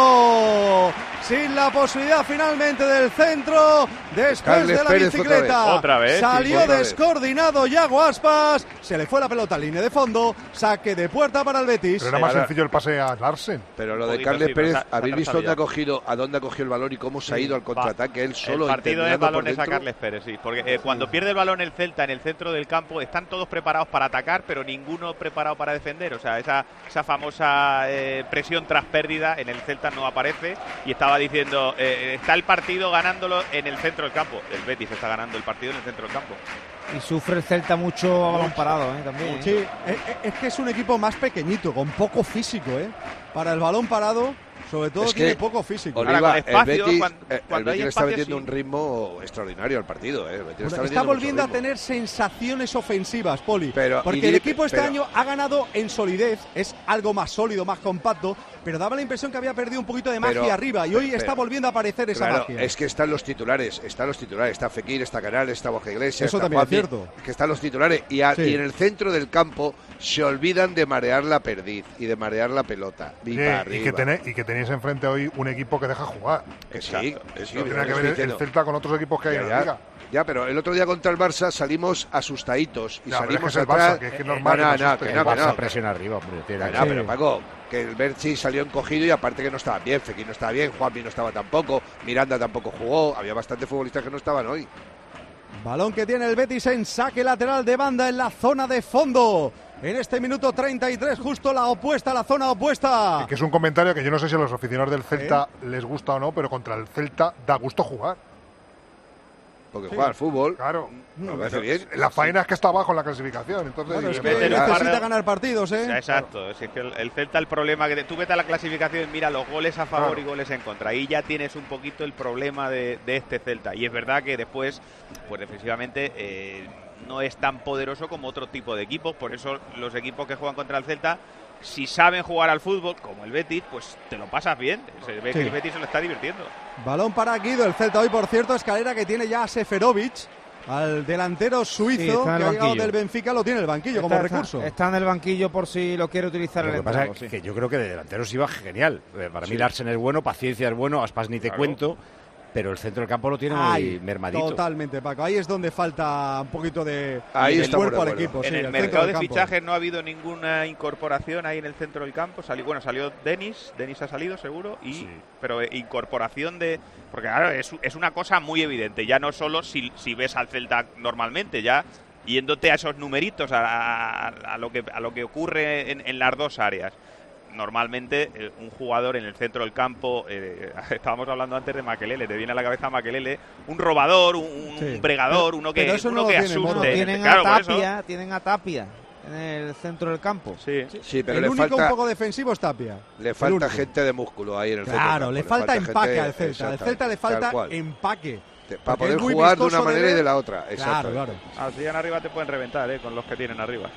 quedado sin la posibilidad finalmente del centro. Después Carles de la Pérez bicicleta otra vez, salió descoordinado Yago Aspas, se le fue la pelota a línea de fondo. Saque de puerta para el Betis. Pero era más sencillo el pase a Larsen. Pero lo de Carles Pérez, ¿habéis visto dónde ha cogido el balón y cómo se ha ido al contraataque? Él solo. El partido de balones a Carles Pérez, sí. Porque cuando pierde el balón el Celta en el centro del campo, están todos preparados para atacar, pero ninguno preparado para defender. O sea, esa famosa presión tras pérdida en el Celta no aparece. Y estaba diciendo, está el partido ganándolo en el centro del campo. El Betis está ganando el partido en el centro del campo. Y sufre el Celta mucho a balón parado, también. Sí, es que es un equipo más pequeñito, con poco físico, Para el balón parado, sobre todo tiene poco físico. Oliva, el Betis le está metiendo un ritmo extraordinario al partido. Está volviendo a tener sensaciones ofensivas, Poli. Porque el equipo este año ha ganado en solidez, es algo más sólido, más compacto, pero daba la impresión que había perdido un poquito de magia arriba y hoy está volviendo a aparecer esa magia. Es que están los titulares, está Fekir, está Canales, está Borja Iglesias, eso también es cierto. Que están los titulares y en el centro del campo se olvidan de marear la perdiz y de marear la pelota. Y que tenéis enfrente hoy un equipo que deja jugar. Que sí. No tiene que ver el Celta con otros equipos que hay en la liga. Ya, pero el otro día contra el Barça salimos asustaditos y salimos es atrás. Que es normal. No, presión arriba, hombre. Pero Paco, que el Berchi salió encogido y aparte que no estaba bien, Fekir no estaba bien, Juanmi no estaba tampoco, Miranda tampoco jugó, había bastantes futbolistas que no estaban hoy. Balón que tiene el Betis en saque lateral de banda en la zona de fondo. En este minuto 33, justo la zona opuesta. Que es un comentario que yo no sé si a los aficionados del Celta les gusta o no, pero contra el Celta da gusto jugar. Porque juega al fútbol. Claro. Me parece bien. La faena es que está abajo en la clasificación. Entonces, es que necesita ganar partidos, Exacto. Es que el Celta, el problema que tú vete a la clasificación y mira los goles a favor y goles en contra. Ahí ya tienes un poquito el problema de este Celta. Y es verdad que después, pues defensivamente, no es tan poderoso como otro tipo de equipos. Por eso los equipos que juegan contra el Celta, si saben jugar al fútbol, como el Betis, pues te lo pasas bien. Se ve que el Betis se lo está divirtiendo. Balón para Guido, el Celta hoy, por cierto, escalera que tiene ya a Seferovic, al delantero suizo que ha llegado del Benfica, lo tiene en el banquillo como recurso. Está en el banquillo por si lo quiere utilizar el entrenador. Lo que pasa es que yo creo que de delanteros iba genial. Para mí Larsen es bueno, Paciencia es bueno, Aspas ni te cuento. Pero el centro del campo lo tiene muy mermadito. Totalmente, Paco. Ahí es donde falta un poquito de cuerpo al equipo. En el mercado de fichajes no ha habido ninguna incorporación ahí en el centro del campo. Salió Denis ha salido seguro, pero incorporación de... Porque claro, es una cosa muy evidente, ya no solo si ves al Celta normalmente, ya yéndote a esos numeritos, a lo que ocurre en las dos áreas. Normalmente un jugador en el centro del campo, estábamos hablando antes de Makelele, te viene a la cabeza Makelele, un robador, un bregador, uno que asuste. Tienen a Tapia en el centro del campo. Sí, pero el único un poco defensivo es Tapia. Le falta gente de músculo ahí en el centro. Claro, le falta empaque al Celta. Al Celta le falta empaque. Para poder jugar de una manera y de la otra. Exacto. Claro. Así en arriba te pueden reventar, con los que tienen arriba.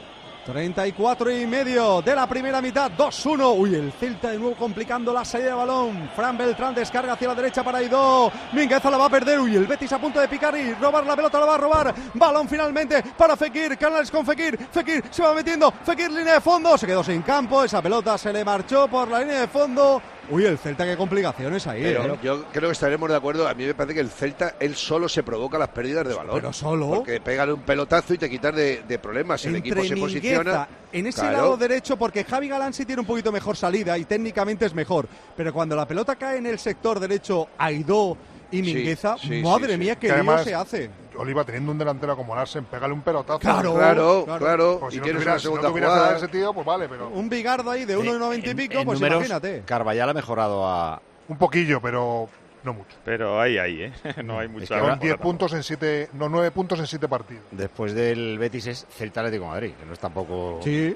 34,5 de la primera mitad, 2-1. Uy, el Celta de nuevo complicando la salida de balón. Fran Beltrán descarga hacia la derecha para Aidó. Mingueza la va a perder. Uy, el Betis a punto de picar y robar la pelota, la va a robar. Balón finalmente para Fekir. Canales con Fekir. Fekir se va metiendo. Fekir, línea de fondo. Se quedó sin campo. Esa pelota se le marchó por la línea de fondo. Uy, el Celta, qué complicaciones ahí. Pero yo creo que estaremos de acuerdo. A mí me parece que el Celta, él solo se provoca las pérdidas de balón. Pero solo. Porque pegan un pelotazo y te quitas de problemas. El equipo se posiciona en ese lado derecho, porque Javi Galán sí tiene un poquito mejor salida y técnicamente es mejor. Pero cuando la pelota cae en el sector derecho, Aidó Y Mingueza, madre mía, qué lío se hace. Oliva, teniendo un delantero como Larsen, pégale un pelotazo. Claro. Pues Y si tienes no una segunda jugada ese tío, pues vale, pero... Un Bigardo ahí de 1,90 y pico, pues números, imagínate. Carvallal ha mejorado a... Un poquillo, pero no mucho. Pero ahí, no hay mucha... Con 10 puntos en 7, no, 9 puntos en 7 partidos. Después del Betis es Celta Atlético de Madrid, que no es tampoco... Sí.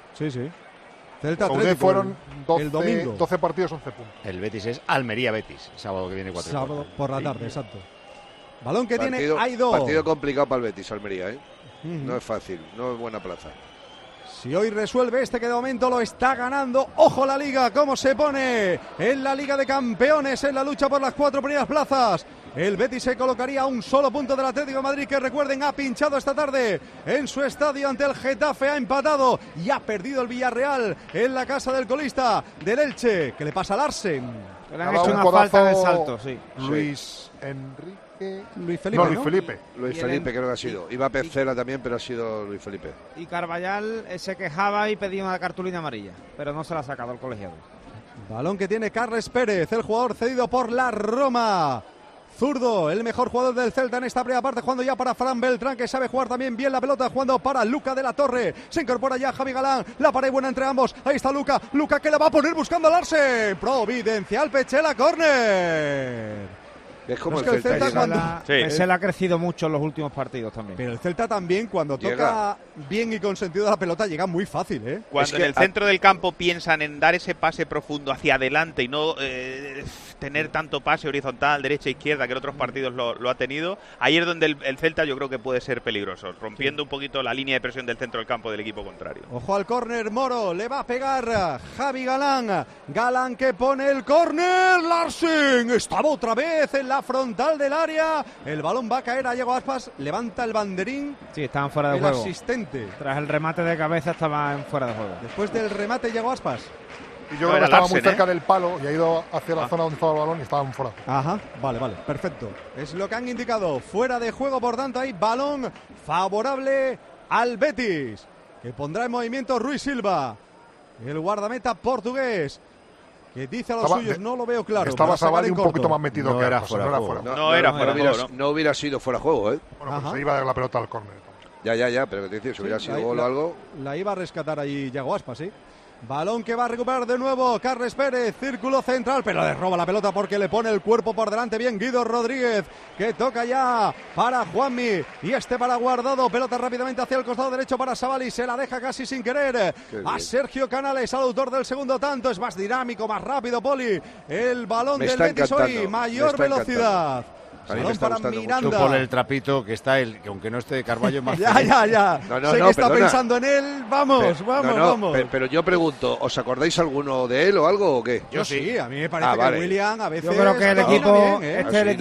Celta Atlético fueron el domingo. 12 partidos, 11 puntos. El Betis es Almería-Betis, sábado que viene 4. Sábado por la tarde, exacto. Balón que partido, tiene Aido. Partido complicado para el Betis, Almería, ¿eh? No es fácil, no es buena plaza. Si hoy resuelve este que de momento lo está ganando, ojo la Liga, cómo se pone en la Liga de Campeones, en la lucha por las 4 primeras plazas. El Betis se colocaría a un solo punto del Atlético de Madrid, que recuerden ha pinchado esta tarde en su estadio ante el Getafe, ha empatado y ha perdido el Villarreal en la casa del colista del Elche. ¿Qué le pasa a Larsen? Le han hecho una falta de salto, sí. Luis Enrique... Luis Felipe, Luis Felipe creo que ha sido. Iba Petzela también, pero ha sido Luis Felipe. Y Carvallal se quejaba y pedía una cartulina amarilla, pero no se la ha sacado el colegiado. Balón que tiene Carles Pérez, el jugador cedido por la Roma. Zurdo, el mejor jugador del Celta en esta primera parte, jugando ya para Fran Beltrán, que sabe jugar también bien la pelota, jugando para Luca de la Torre. Se incorpora ya Javi Galán, la pared buena entre ambos. Ahí está Luca que la va a poner buscando al Larsen. Providencial Pechela, córner. Es como el Celta se le ha crecido mucho en los últimos partidos también. Pero el Celta también, cuando toca bien y con sentido de la pelota, llega muy fácil, ¿eh? Cuando en el centro del campo piensan en dar ese pase profundo hacia adelante y no tener tanto pase horizontal, derecha, izquierda, que en otros partidos lo ha tenido, ahí es donde el Celta yo creo que puede ser peligroso, rompiendo un poquito la línea de presión del centro del campo del equipo contrario. Ojo al córner, Moro, le va a pegar Javi Galán. Galán que pone el córner, Larsen estaba otra vez en la frontal del área, el balón va a caer a Yago Aspas, levanta el banderín. Sí, estaban fuera de juego. El asistente. Tras el remate de cabeza estaban fuera de juego. Después del remate Yago Aspas. Y yo creo que estaba muy cerca del palo y ha ido hacia la zona donde estaba el balón y estaban fuera. Ajá, vale, perfecto. Es lo que han indicado, fuera de juego, por tanto hay balón favorable al Betis, que pondrá en movimiento Rui Silva, el guardameta portugués, que dice a los suyos, no lo veo claro. Estaba Savali un poquito más metido no que era Arcos, fuera no era juego. fuera. No era fuera juego. No hubiera sido fuera juego, ¿eh? Bueno, pues se iba de la pelota al córner. Ya, pero que te dice, si hubiera sido gol o algo... La iba a rescatar ahí Yago Aspas, ¿sí? Balón que va a recuperar de nuevo Carles Pérez, círculo central, pero le roba la pelota porque le pone el cuerpo por delante. Bien Guido Rodríguez, que toca ya para Juanmi y este para Guardado. Pelota rápidamente hacia el costado derecho para Savali, se la deja casi sin querer a Sergio Canales, al autor del segundo tanto. Es más dinámico, más rápido, Poli. El balón del Betis hoy, mayor velocidad. Balón para Miranda. Tú por el trapito que está él, que aunque no esté de Carballo es más... ya. No, sé que está pensando en él. Vamos. Pero yo pregunto, ¿os acordáis alguno de él o algo o qué? Yo sí, a mí me parece que William a veces... Yo creo que el equipo, bien, ¿eh? este es el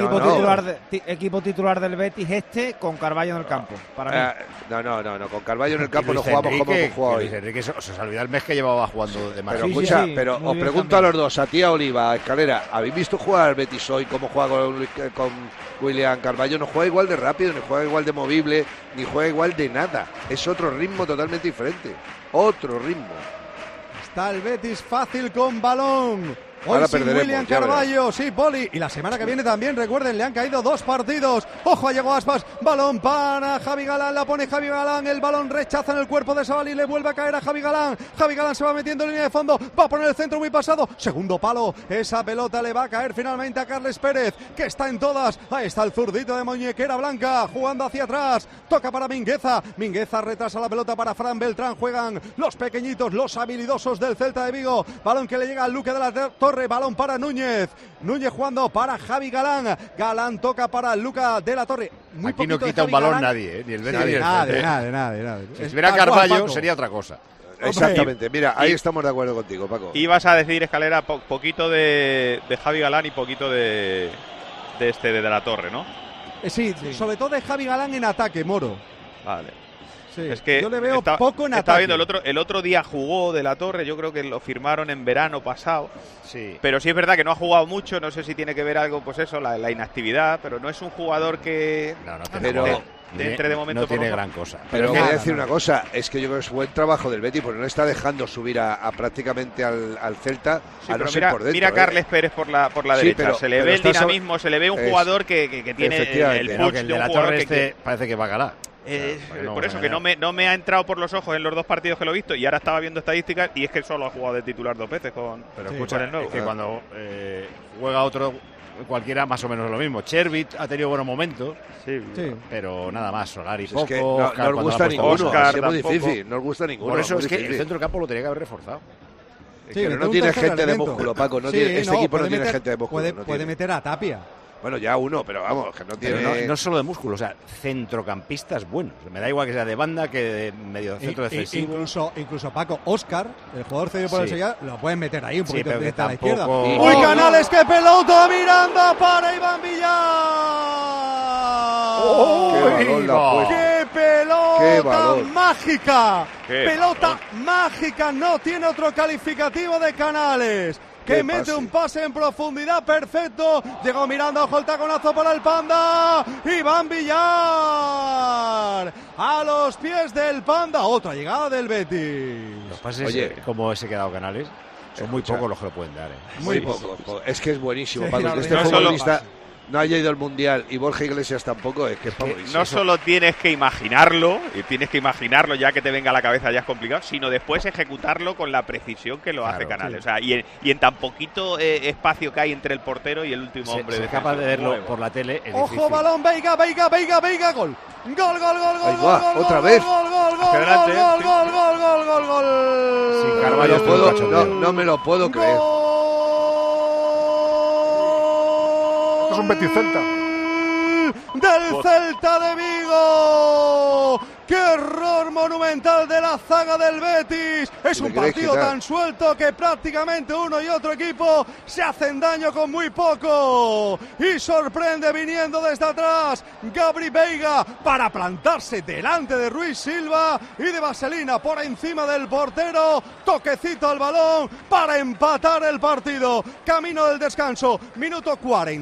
equipo titular del Betis, con Carballo en el campo, para mí. No, con Carballo en el campo no jugamos como hemos jugado hoy. Enrique, se os olvida el mes que llevaba jugando de maravilla. Pero escucha, pero os pregunto a los dos, a ti, a Oliva, a Escalera, ¿habéis visto jugar al Betis hoy cómo juega con William Carballo? No juega igual de rápido, ni juega igual de movible, ni juega igual de nada. Es otro ritmo totalmente diferente. Otro ritmo. Está el Betis fácil con balón. Hoy ahora sin William Carballo, sí, Poli. Y la semana que viene también, recuerden, le han caído 2 partidos. Ojo, llegó Aspas. Balón para Javi Galán. La pone Javi Galán. El balón rechaza en el cuerpo de Savali. Le vuelve a caer a Javi Galán. Javi Galán se va metiendo en línea de fondo. Va a poner el centro muy pasado. Segundo palo. Esa pelota le va a caer finalmente a Carles Pérez, que está en todas. Ahí está el zurdito de Muñequera Blanca, jugando hacia atrás. Toca para Mingueza. Mingueza retrasa la pelota para Fran Beltrán. Juegan los pequeñitos, los habilidosos del Celta de Vigo. Balón que le llega al Luque de la Torre. Balón para Núñez jugando para Javi Galán. Galán toca para Luca de la Torre. Aquí no quita un balón nadie, ni el Betis ni el Celta. Nada. Si hubiera Carballo sería otra cosa. Exactamente, mira, ahí estamos de acuerdo contigo, Paco. Ibas a decir, Escalera, poquito de Javi Galán y poquito de la Torre, ¿no? Sí, sobre todo de Javi Galán en ataque, Moro. Vale. Sí. Es que yo le veo poco en estaba ataque. viendo el otro día jugó De la Torre, yo creo que lo firmaron en verano pasado. Sí. Pero sí es verdad que no ha jugado mucho, no sé si tiene que ver algo, pues eso, la inactividad, pero no es un jugador que entre de momento. No tiene por gran cosa. Pero voy a decir una cosa, es que yo creo que es buen trabajo del Betis, porque no está dejando subir a prácticamente al Celta, sí, a no ser mira, por dentro. Mira a Carles Pérez por la Sí, derecha, se le ve el dinamismo, se le ve un jugador que tiene el punch que el de De un la jugador Torre parece que va a ganar. Por eso que no me ha entrado por los ojos en los dos partidos que lo he visto, y ahora estaba viendo estadísticas y es que solo ha jugado de titular 2 veces con el nuevo. Es que cuando juega otro cualquiera más o menos lo mismo. Chervit ha tenido buenos momentos, pero nada más. Solari poco. Es que no os gusta ninguno, es muy difícil, no os gusta ninguno. Por eso es que el centro del campo lo tenía que haber reforzado. Pero no tiene gente de músculo, Paco. Este equipo no tiene gente de músculo. Puede meter a Tapia. Bueno, ya uno, pero vamos, que no tiene... No solo de músculo, o sea, centrocampistas buenos. Me da igual que sea de banda que de medio centro defensivo. Incluso Paco, Óscar, el jugador cedido por el Sevilla, lo pueden meter ahí un poquito a la izquierda. ¡Uy, Canales, qué pelota! Miranda para Iván Villar. ¡Qué pelota mágica! ¡Pelota mágica! No tiene otro calificativo de Canales. Que mete un pase en profundidad perfecto. Llegó Miranda, ojo el taconazo para el Panda. Iván Villar a los pies del Panda. Otra llegada del Betis. Los pases, como ese que ha dado Canales, son muy pocos los que lo pueden dar. Muy pocos. Es que es buenísimo. Para este futbolista no haya ido al Mundial y Borja Iglesias tampoco, es que es famoso. No solo tienes que imaginarlo, ya que te venga a la cabeza ya es complicado, sino después ejecutarlo con la precisión que lo hace Canales. O sea, y en tan poquito espacio que hay entre el portero y el último hombre. Es capaz de verlo por la tele. Es ¡ojo, difícil. balón! Veiga, gol. Gol. Otra vez. Gol. Sin Carvalho no me lo puedo creer. Es un Betis Celta. Del Celta de Vigo. ¡Qué error monumental de la zaga del Betis! Es un partido tan suelto que prácticamente uno y otro equipo se hacen daño con muy poco. Y sorprende viniendo desde atrás Gabri Veiga para plantarse delante de Ruiz Silva y de Vaselina por encima del portero. Toquecito al balón para empatar el partido. Camino del descanso. Minuto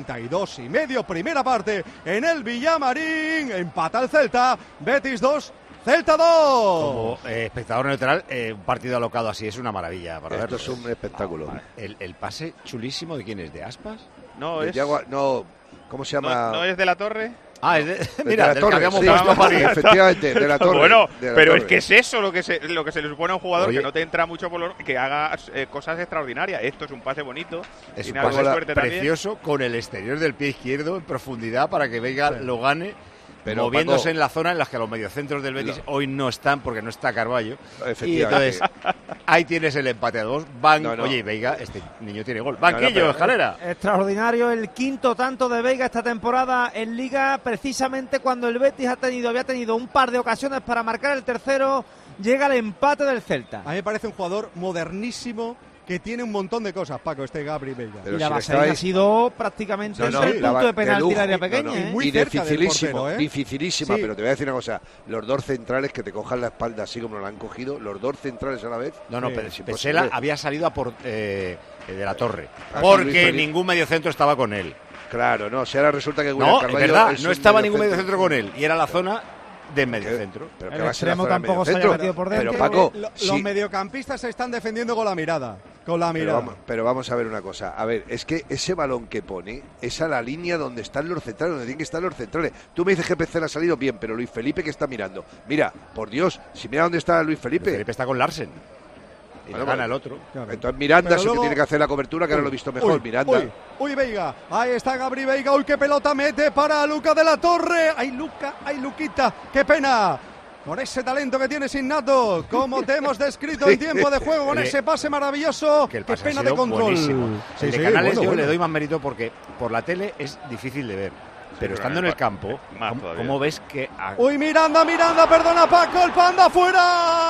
42:30, primera parte en el Villamarín. Empata el Celta. Betis 2. Celta 2. Como espectador neutral, un partido alocado así es una maravilla para verlo. Esto es un espectáculo. El pase chulísimo, ¿de quién es? ¿De Aspas? No, es... No, ¿cómo se llama? ¿No es De la Torre? Ah, es de... Mira, de la Torre, efectivamente, De la Torre. Bueno, pero Torre. Es que es eso lo que se le supone a un jugador. Oye, que no te entra mucho por que haga cosas extraordinarias. Esto es un pase bonito. Es un pase precioso también, con el exterior del pie izquierdo en profundidad para que Veiga lo gane. Pero moviéndose Paco, en la zona en la que los mediocentros del Betis hoy no están porque no está Carvalho. Y entonces ahí tienes el empate a 2. Oye, Veiga, este niño tiene gol. Banquillo, Escalera. Extraordinario el quinto tanto de Veiga esta temporada en Liga, precisamente cuando el Betis había tenido un par de ocasiones para marcar el tercero. Llega el empate del Celta. A mí me parece un jugador modernísimo que tiene un montón de cosas, Paco, este Gabri Veiga. Pero y la Vaselina ha sido prácticamente el punto de penalti de área pequeña. Muy dificilísima, pero te voy a decir una cosa. Los dos centrales que te cojan la espalda así como lo han cogido, los dos centrales a la vez. Pero Pesela había salido a por De la Torre, porque ningún mediocentro estaba con él. Claro, no, si ahora resulta que no, es verdad, no estaba ningún mediocentro con él, y era la zona de mediocentro. Pero el extremo tampoco se haya metido por dentro. Pero Paco, los mediocampistas se están defendiendo con la mirada. Pero vamos a ver una cosa. A ver, es que ese balón que pone es a la línea donde están los centrales, donde tienen que estar los centrales. Tú me dices que Pesela ha salido bien, pero Luis Felipe, ¿qué está mirando? Mira, por Dios, si mira dónde está Luis Felipe. Luis Felipe está con Larsen. Y bueno, gana el otro. Entonces Miranda es el que tiene que hacer la cobertura, que ahora lo he visto mejor. Miranda. Uy, Veiga. Ahí está Gabri Veiga. Uy, qué pelota mete para Luca de la Torre. Ay, Luquita. Qué pena. Con ese talento que tienes innato, como te hemos descrito en tiempo de juego, con ese pase maravilloso, qué pena de control. El de Canales yo le doy más mérito porque por la tele es difícil de ver. Pero estando en el campo, ¿cómo ves que...? ¡Uy, Miranda, perdona Paco, el Panda fuera!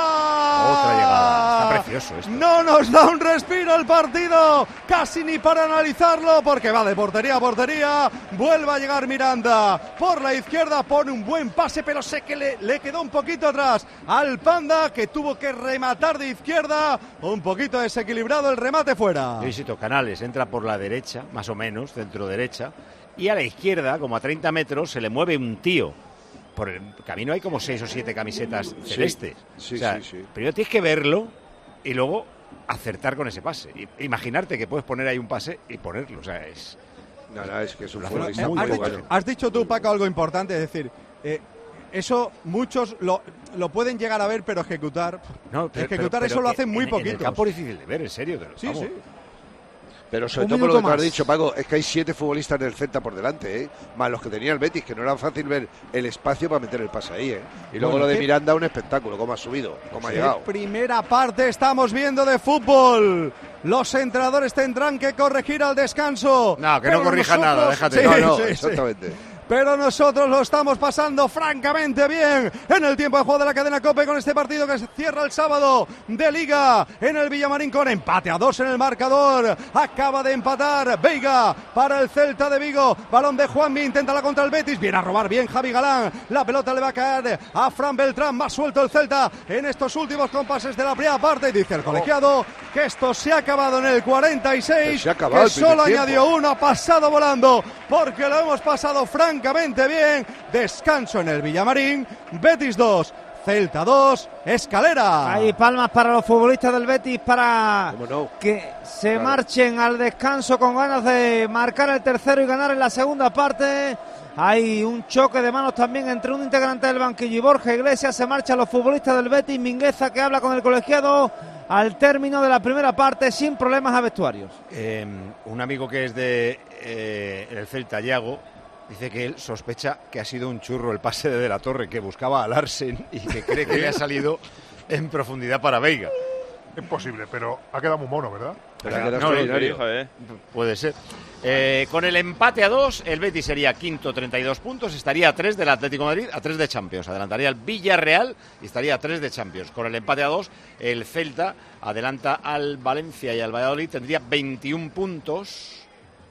Otra llegada, está precioso esto. No nos da un respiro el partido, casi ni para analizarlo, porque va de portería a portería. Vuelve a llegar Miranda por la izquierda, pone un buen pase, pero sé que le quedó un poquito atrás al Panda, que tuvo que rematar de izquierda, un poquito desequilibrado el remate fuera. Luisito Canales entra por la derecha, más o menos, centro derecha, y a la izquierda, como a 30 metros, se le mueve un tío. Por el camino hay como 6 o 7 camisetas celestes. Sí. Primero tienes que verlo y luego acertar con ese pase. Imaginarte que puedes poner ahí un pase y ponerlo. O sea, es... No, es que es un futbolista muy bueno. Has dicho tú, Paco, algo importante, es decir... eso muchos lo pueden llegar a ver, pero ejecutar... pero eso lo hacen muy poquito. En el campo es difícil de ver, en serio. Sí. Pero sobre todo por lo que tú has dicho, Paco, es que hay 7 futbolistas del Celta por delante, más los que tenía el Betis, que no era fácil ver el espacio para meter el pase ahí. Y luego lo de Miranda, un espectáculo, cómo ha subido, cómo ha llegado. Primera parte estamos viendo de fútbol. Los entrenadores tendrán que corregir al descanso. No, que no corrijan nada, déjate. Exactamente. Pero nosotros lo estamos pasando francamente bien en el tiempo de juego de la cadena COPE con este partido que se cierra el sábado de Liga en el Villamarín con empate a 2 en el marcador. Acaba de empatar Veiga para el Celta de Vigo. Balón de Juanmi, intenta la contra el Betis. Viene a robar bien Javi Galán. La pelota le va a caer a Fran Beltrán. Más suelto el Celta en estos últimos compases de la primera parte. Dice el colegiado que esto se ha acabado en el 46. Que solo añadió uno, ha pasado volando porque lo hemos pasado francamente bien. Descanso en el Villamarín. Betis 2, Celta 2, Escalera. Hay palmas para los futbolistas del Betis para que se marchen al descanso con ganas de marcar el tercero y ganar en la segunda parte. Hay un choque de manos también entre un integrante del banquillo y Borja Iglesias. Se marchan los futbolistas del Betis. Mingueza, que habla con el colegiado al término de la primera parte sin problemas a vestuarios. Un amigo que es de el Celta, Yago, dice que él sospecha que ha sido un churro el pase de la Torre, que buscaba a Larsen y que cree que le ha salido en profundidad para Veiga. Es posible, pero ha quedado muy mono, ¿verdad? Puede ser. Con el empate a 2, el Betis sería quinto, 32 puntos, estaría a 3 del Atlético de Madrid, a 3 de Champions. Adelantaría el Villarreal y estaría a 3 de Champions. Con el empate a 2, el Celta adelanta al Valencia y al Valladolid, tendría 21 puntos,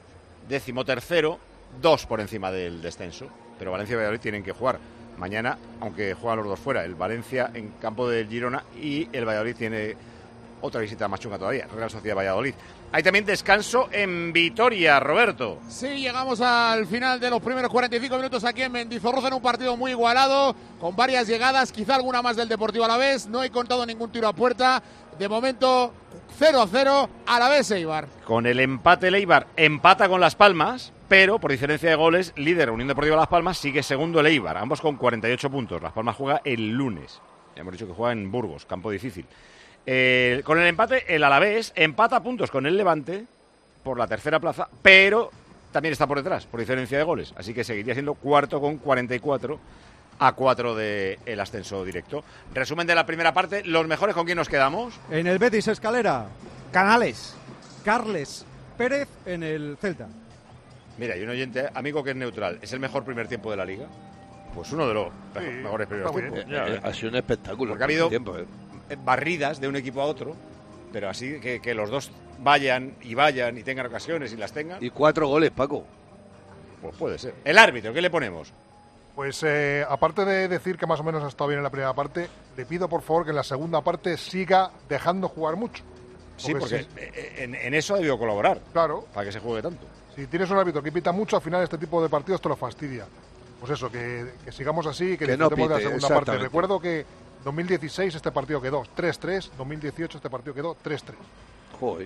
13º, 2 por encima del descenso. Pero Valencia y Valladolid tienen que jugar mañana, aunque juegan los dos fuera. El Valencia en campo del Girona y el Valladolid tiene otra visita más chunga todavía, Real Sociedad Valladolid. Hay también descanso en Vitoria, Roberto. Sí, llegamos al final de los primeros 45 minutos aquí en Mendizorroza, en un partido muy igualado, con varias llegadas, quizá alguna más del Deportivo Alavés. No he contado ningún tiro a puerta. De momento, 0-0, Alavés Eibar. Con el empate, el Eibar empata con Las Palmas, pero por diferencia de goles, líder Unión Deportiva Las Palmas, sigue segundo el Eibar, ambos con 48 puntos. Las Palmas juega el lunes. Ya hemos dicho que juega en Burgos, campo difícil. Con el empate, el Alavés empata a puntos con el Levante por la tercera plaza, pero también está por detrás, por diferencia de goles. Así que seguiría siendo cuarto con 44 a 4 del ascenso directo. Resumen de la primera parte, los mejores, ¿con quién nos quedamos? En el Betis, Escalera. Canales. Carles Pérez en el Celta. Mira, hay un oyente, amigo, que es neutral. ¿Es el mejor primer tiempo de la Liga? Pues uno de los mejores primeros tiempos. Ha sido un espectáculo. Porque ha habido barridas de un equipo a otro, pero así que los dos vayan y tengan ocasiones y las tengan. Y 4 goles, Paco. Pues puede ser. El árbitro, ¿qué le ponemos? Pues aparte de decir que más o menos ha estado bien en la primera parte, le pido por favor que en la segunda parte siga dejando jugar mucho. Sí, porque en eso ha debido colaborar. Claro. Para que se juegue tanto. Si tienes un árbitro que pita mucho, al final este tipo de partidos te lo fastidia. Pues eso, que sigamos así, que disfrutemos de la segunda parte. Recuerdo que 2016 este partido quedó 3-3, 2018 este partido quedó 3-3. Joder.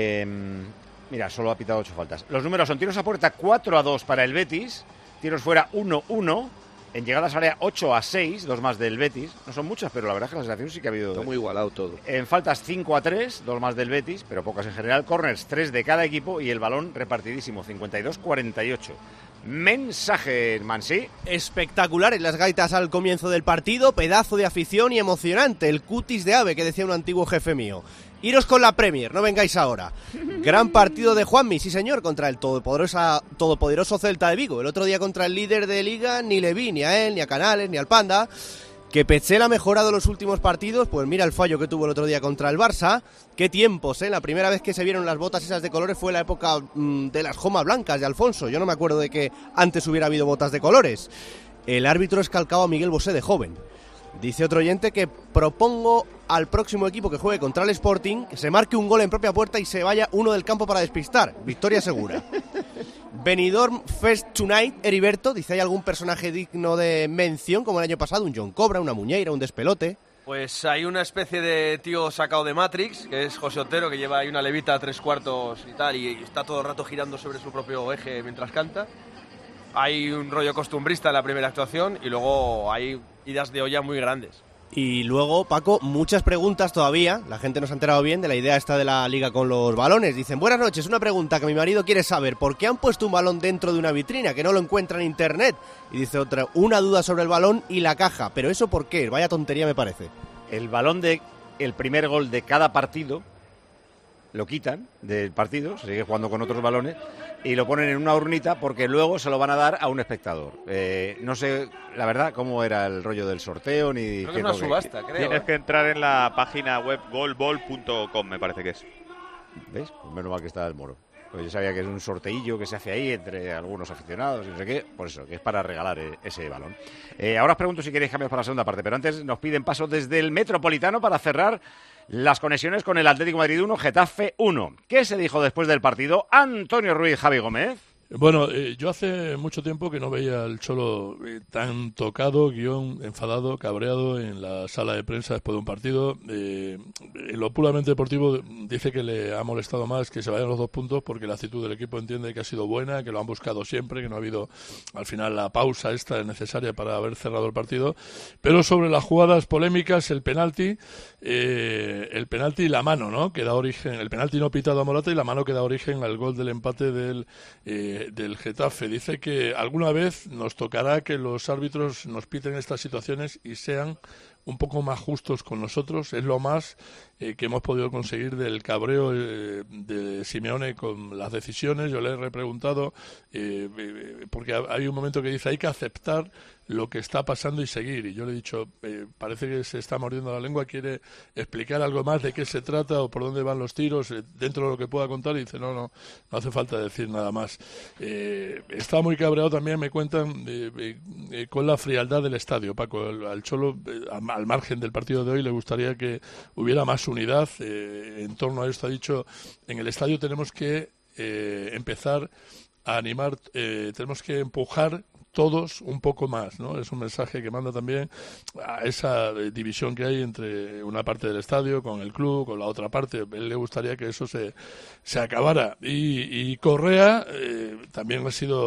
Mira, solo ha pitado 8 faltas. Los números son tiros a puerta 4-2 para el Betis, tiros fuera 1-1, en llegadas área 8-6, 2 más del Betis. No son muchas, pero la verdad es que la sensación sí que ha habido. Está muy igualado todo. En faltas 5-3, 2 más del Betis, pero pocas en general. Corners 3 de cada equipo y el balón repartidísimo, 52-48. Mensaje, Mansi. Espectaculares las gaitas al comienzo del partido, pedazo de afición y emocionante, el cutis de ave que decía un antiguo jefe mío. Iros con la Premier, no vengáis ahora. Gran partido de Juanmi, sí señor, contra el todopoderoso Celta de Vigo. El otro día contra el líder de Liga ni le vi ni a él, ni a Canales, ni al Panda. Que Petzela ha mejorado los últimos partidos, pues mira el fallo que tuvo el otro día contra el Barça. Qué tiempos, ¿eh? La primera vez que se vieron las botas esas de colores fue la época de las jomas blancas de Alfonso. Yo no me acuerdo de que antes hubiera habido botas de colores. El árbitro es calcado a Miguel Bosé de joven. Dice otro oyente que propongo al próximo equipo que juegue contra el Sporting que se marque un gol en propia puerta y se vaya uno del campo para despistar. Victoria segura. Benidorm Fest Tonight, Heriberto, dice: ¿hay algún personaje digno de mención como el año pasado? Un John Cobra, una Muñeira, un Despelote. Pues hay una especie de tío sacado de Matrix, que es José Otero, que lleva ahí una levita a 3/4 y tal, y está todo el rato girando sobre su propio eje mientras canta. Hay un rollo costumbrista en la primera actuación y luego hay idas de olla muy grandes. Y luego, Paco, muchas preguntas todavía. La gente no se ha enterado bien de la idea esta de la liga con los balones. Dicen: buenas noches, una pregunta que mi marido quiere saber. ¿Por qué han puesto un balón dentro de una vitrina que no lo encuentra en internet? Y dice otra: una duda sobre el balón y la caja. ¿Pero eso por qué? Vaya tontería me parece. El balón de el primer gol de cada partido lo quitan del partido, se sigue jugando con otros balones y lo ponen en una urnita porque luego se lo van a dar a un espectador. No sé, la verdad, cómo era el rollo del sorteo ni... Creo que es una subasta, creo. Tienes que entrar en la página web golball.com, me parece que es. ¿Ves? Pues menos mal que está el Moro. Pues yo sabía que es un sorteillo que se hace ahí entre algunos aficionados y no sé qué, por eso, que es para regalar ese balón. Ahora os pregunto si queréis cambios para la segunda parte, pero antes nos piden paso desde el Metropolitano para cerrar las conexiones con el Atlético de Madrid 1, Getafe 1. ¿Qué se dijo después del partido? Antonio Ruiz, Javi Gómez. Bueno, yo hace mucho tiempo que no veía al Cholo tan tocado, enfadado, cabreado en la sala de prensa después de un partido. En lo puramente deportivo dice que le ha molestado más que se vayan los 2 puntos porque la actitud del equipo entiende que ha sido buena, que lo han buscado siempre, que no ha habido al final la pausa esta necesaria para haber cerrado el partido. Pero sobre las jugadas polémicas, el penalti y la mano, ¿no? Que da origen, el penalti no pitado a Morata y la mano que da origen al gol del empate del Getafe. Dice que alguna vez nos tocará que los árbitros nos piten estas situaciones y sean un poco más justos con nosotros. Es lo más que hemos podido conseguir del cabreo de Simeone con las decisiones. Yo le he repreguntado porque hay un momento que dice: hay que aceptar lo que está pasando y seguir. Y yo le he dicho, parece que se está mordiendo la lengua, quiere explicar algo más de qué se trata o por dónde van los tiros, dentro de lo que pueda contar, y dice, no hace falta decir nada más. Está muy cabreado también, me cuentan, con la frialdad del estadio, Paco. Al Cholo, al margen del partido de hoy, le gustaría que hubiera más unidad en torno a esto. Ha dicho, en el estadio tenemos que empezar a animar, tenemos que empujar todos un poco más, ¿no? Es un mensaje que manda también a esa división que hay entre una parte del estadio con el club, con la otra parte. A él le gustaría que eso se acabara. Y Correa también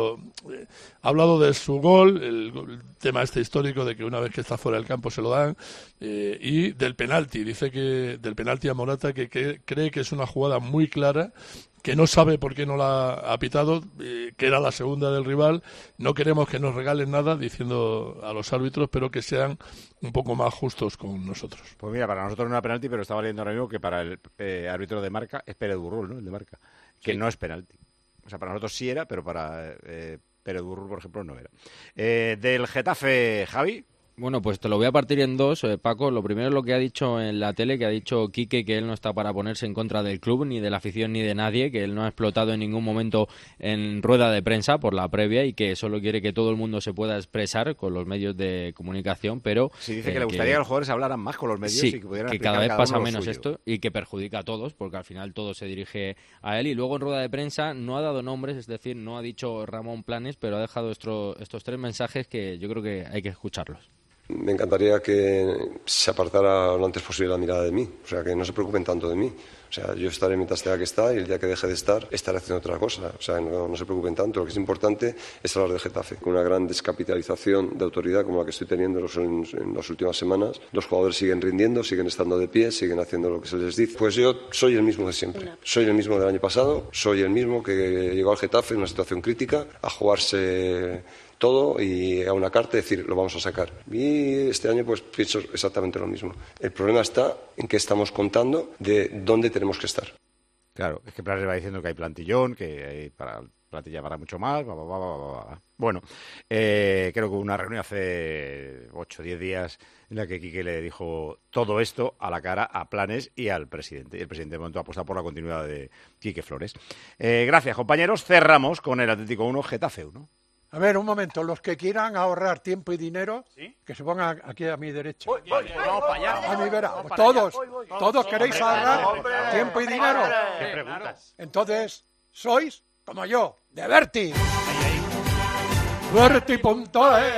ha hablado de su gol, el tema este histórico de que una vez que está fuera del campo se lo dan, y del penalti. Dice que del penalti a Morata que cree que es una jugada muy clara, que no sabe por qué no la ha pitado, que era la segunda del rival. No queremos que nos regalen nada, diciendo a los árbitros, pero que sean un poco más justos con nosotros. Pues mira, para nosotros no era penalti, pero estaba leyendo ahora mismo que para el árbitro de marca es Pérez Burrul, ¿no? El de marca, que sí. No es penalti. O sea, para nosotros sí era, pero para Pérez Burrul, por ejemplo, no era. Del Getafe, Javi. Bueno, pues te lo voy a partir en dos, Paco. Lo primero es lo que ha dicho en la tele, que ha dicho Quique que él no está para ponerse en contra del club, ni de la afición, ni de nadie, que él no ha explotado en ningún momento en rueda de prensa por la previa y que solo quiere que todo el mundo se pueda expresar con los medios de comunicación, pero... Sí, dice que le gustaría que los jugadores hablaran más con los medios, sí, y que pudieran que explicar cada vez pasa uno menos suyo. esto y que perjudica a todos, porque al final todo se dirige a él. Y luego en rueda de prensa no ha dado nombres, es decir, no ha dicho Ramón Planes, pero ha dejado estos 3 mensajes que yo creo que hay que escucharlos. Me encantaría que se apartara lo antes posible la mirada de mí, o sea, que no se preocupen tanto de mí. O sea, yo estaré mientras tenga que estar y el día que deje de estar, estaré haciendo otra cosa. O sea, no se preocupen tanto. Lo que es importante es hablar de Getafe. Con una gran descapitalización de autoridad como la que estoy teniendo en las últimas semanas, los jugadores siguen rindiendo, siguen estando de pie, siguen haciendo lo que se les dice. Pues yo soy el mismo de siempre. Soy el mismo del año pasado, soy el mismo que llegó al Getafe en una situación crítica, a jugarse todo y a una carta y decir, lo vamos a sacar. Y este año pues pienso exactamente lo mismo. El problema está en que estamos contando de dónde tenemos que estar. Claro, es que Planes va diciendo que hay plantillón, que hay plantilla para mucho más, Bueno, creo que hubo una reunión hace 8 o 10 días en la que Quique le dijo todo esto a la cara a Planes y al presidente. Y el presidente de momento apuesta por la continuidad de Quique Flores. Gracias, compañeros. Cerramos con el Atlético 1, Getafe 1. A ver, un momento. Los que quieran ahorrar tiempo y dinero, ¿sí? Que se pongan aquí a mi derecha. Vamos para allá. A mi vera. Todos queréis ahorrar tiempo y dinero. ¿Qué preguntas? Entonces, sois como yo, de Berti. Berti.es,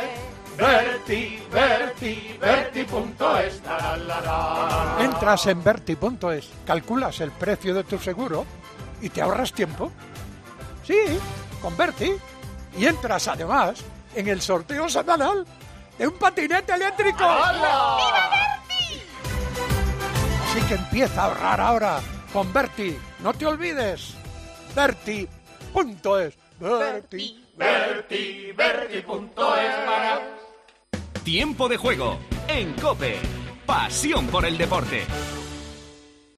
Berti.es. Entras en Berti.es, calculas el precio de tu seguro y te ahorras tiempo. Sí, con Berti. Y entras además en el sorteo semanal de un patinete eléctrico. ¡Hala! ¡Viva Berti! Así que empieza a ahorrar ahora con Berti. No te olvides. Berti.es. Berti.es. Tiempo de juego en COPE. Pasión por el deporte.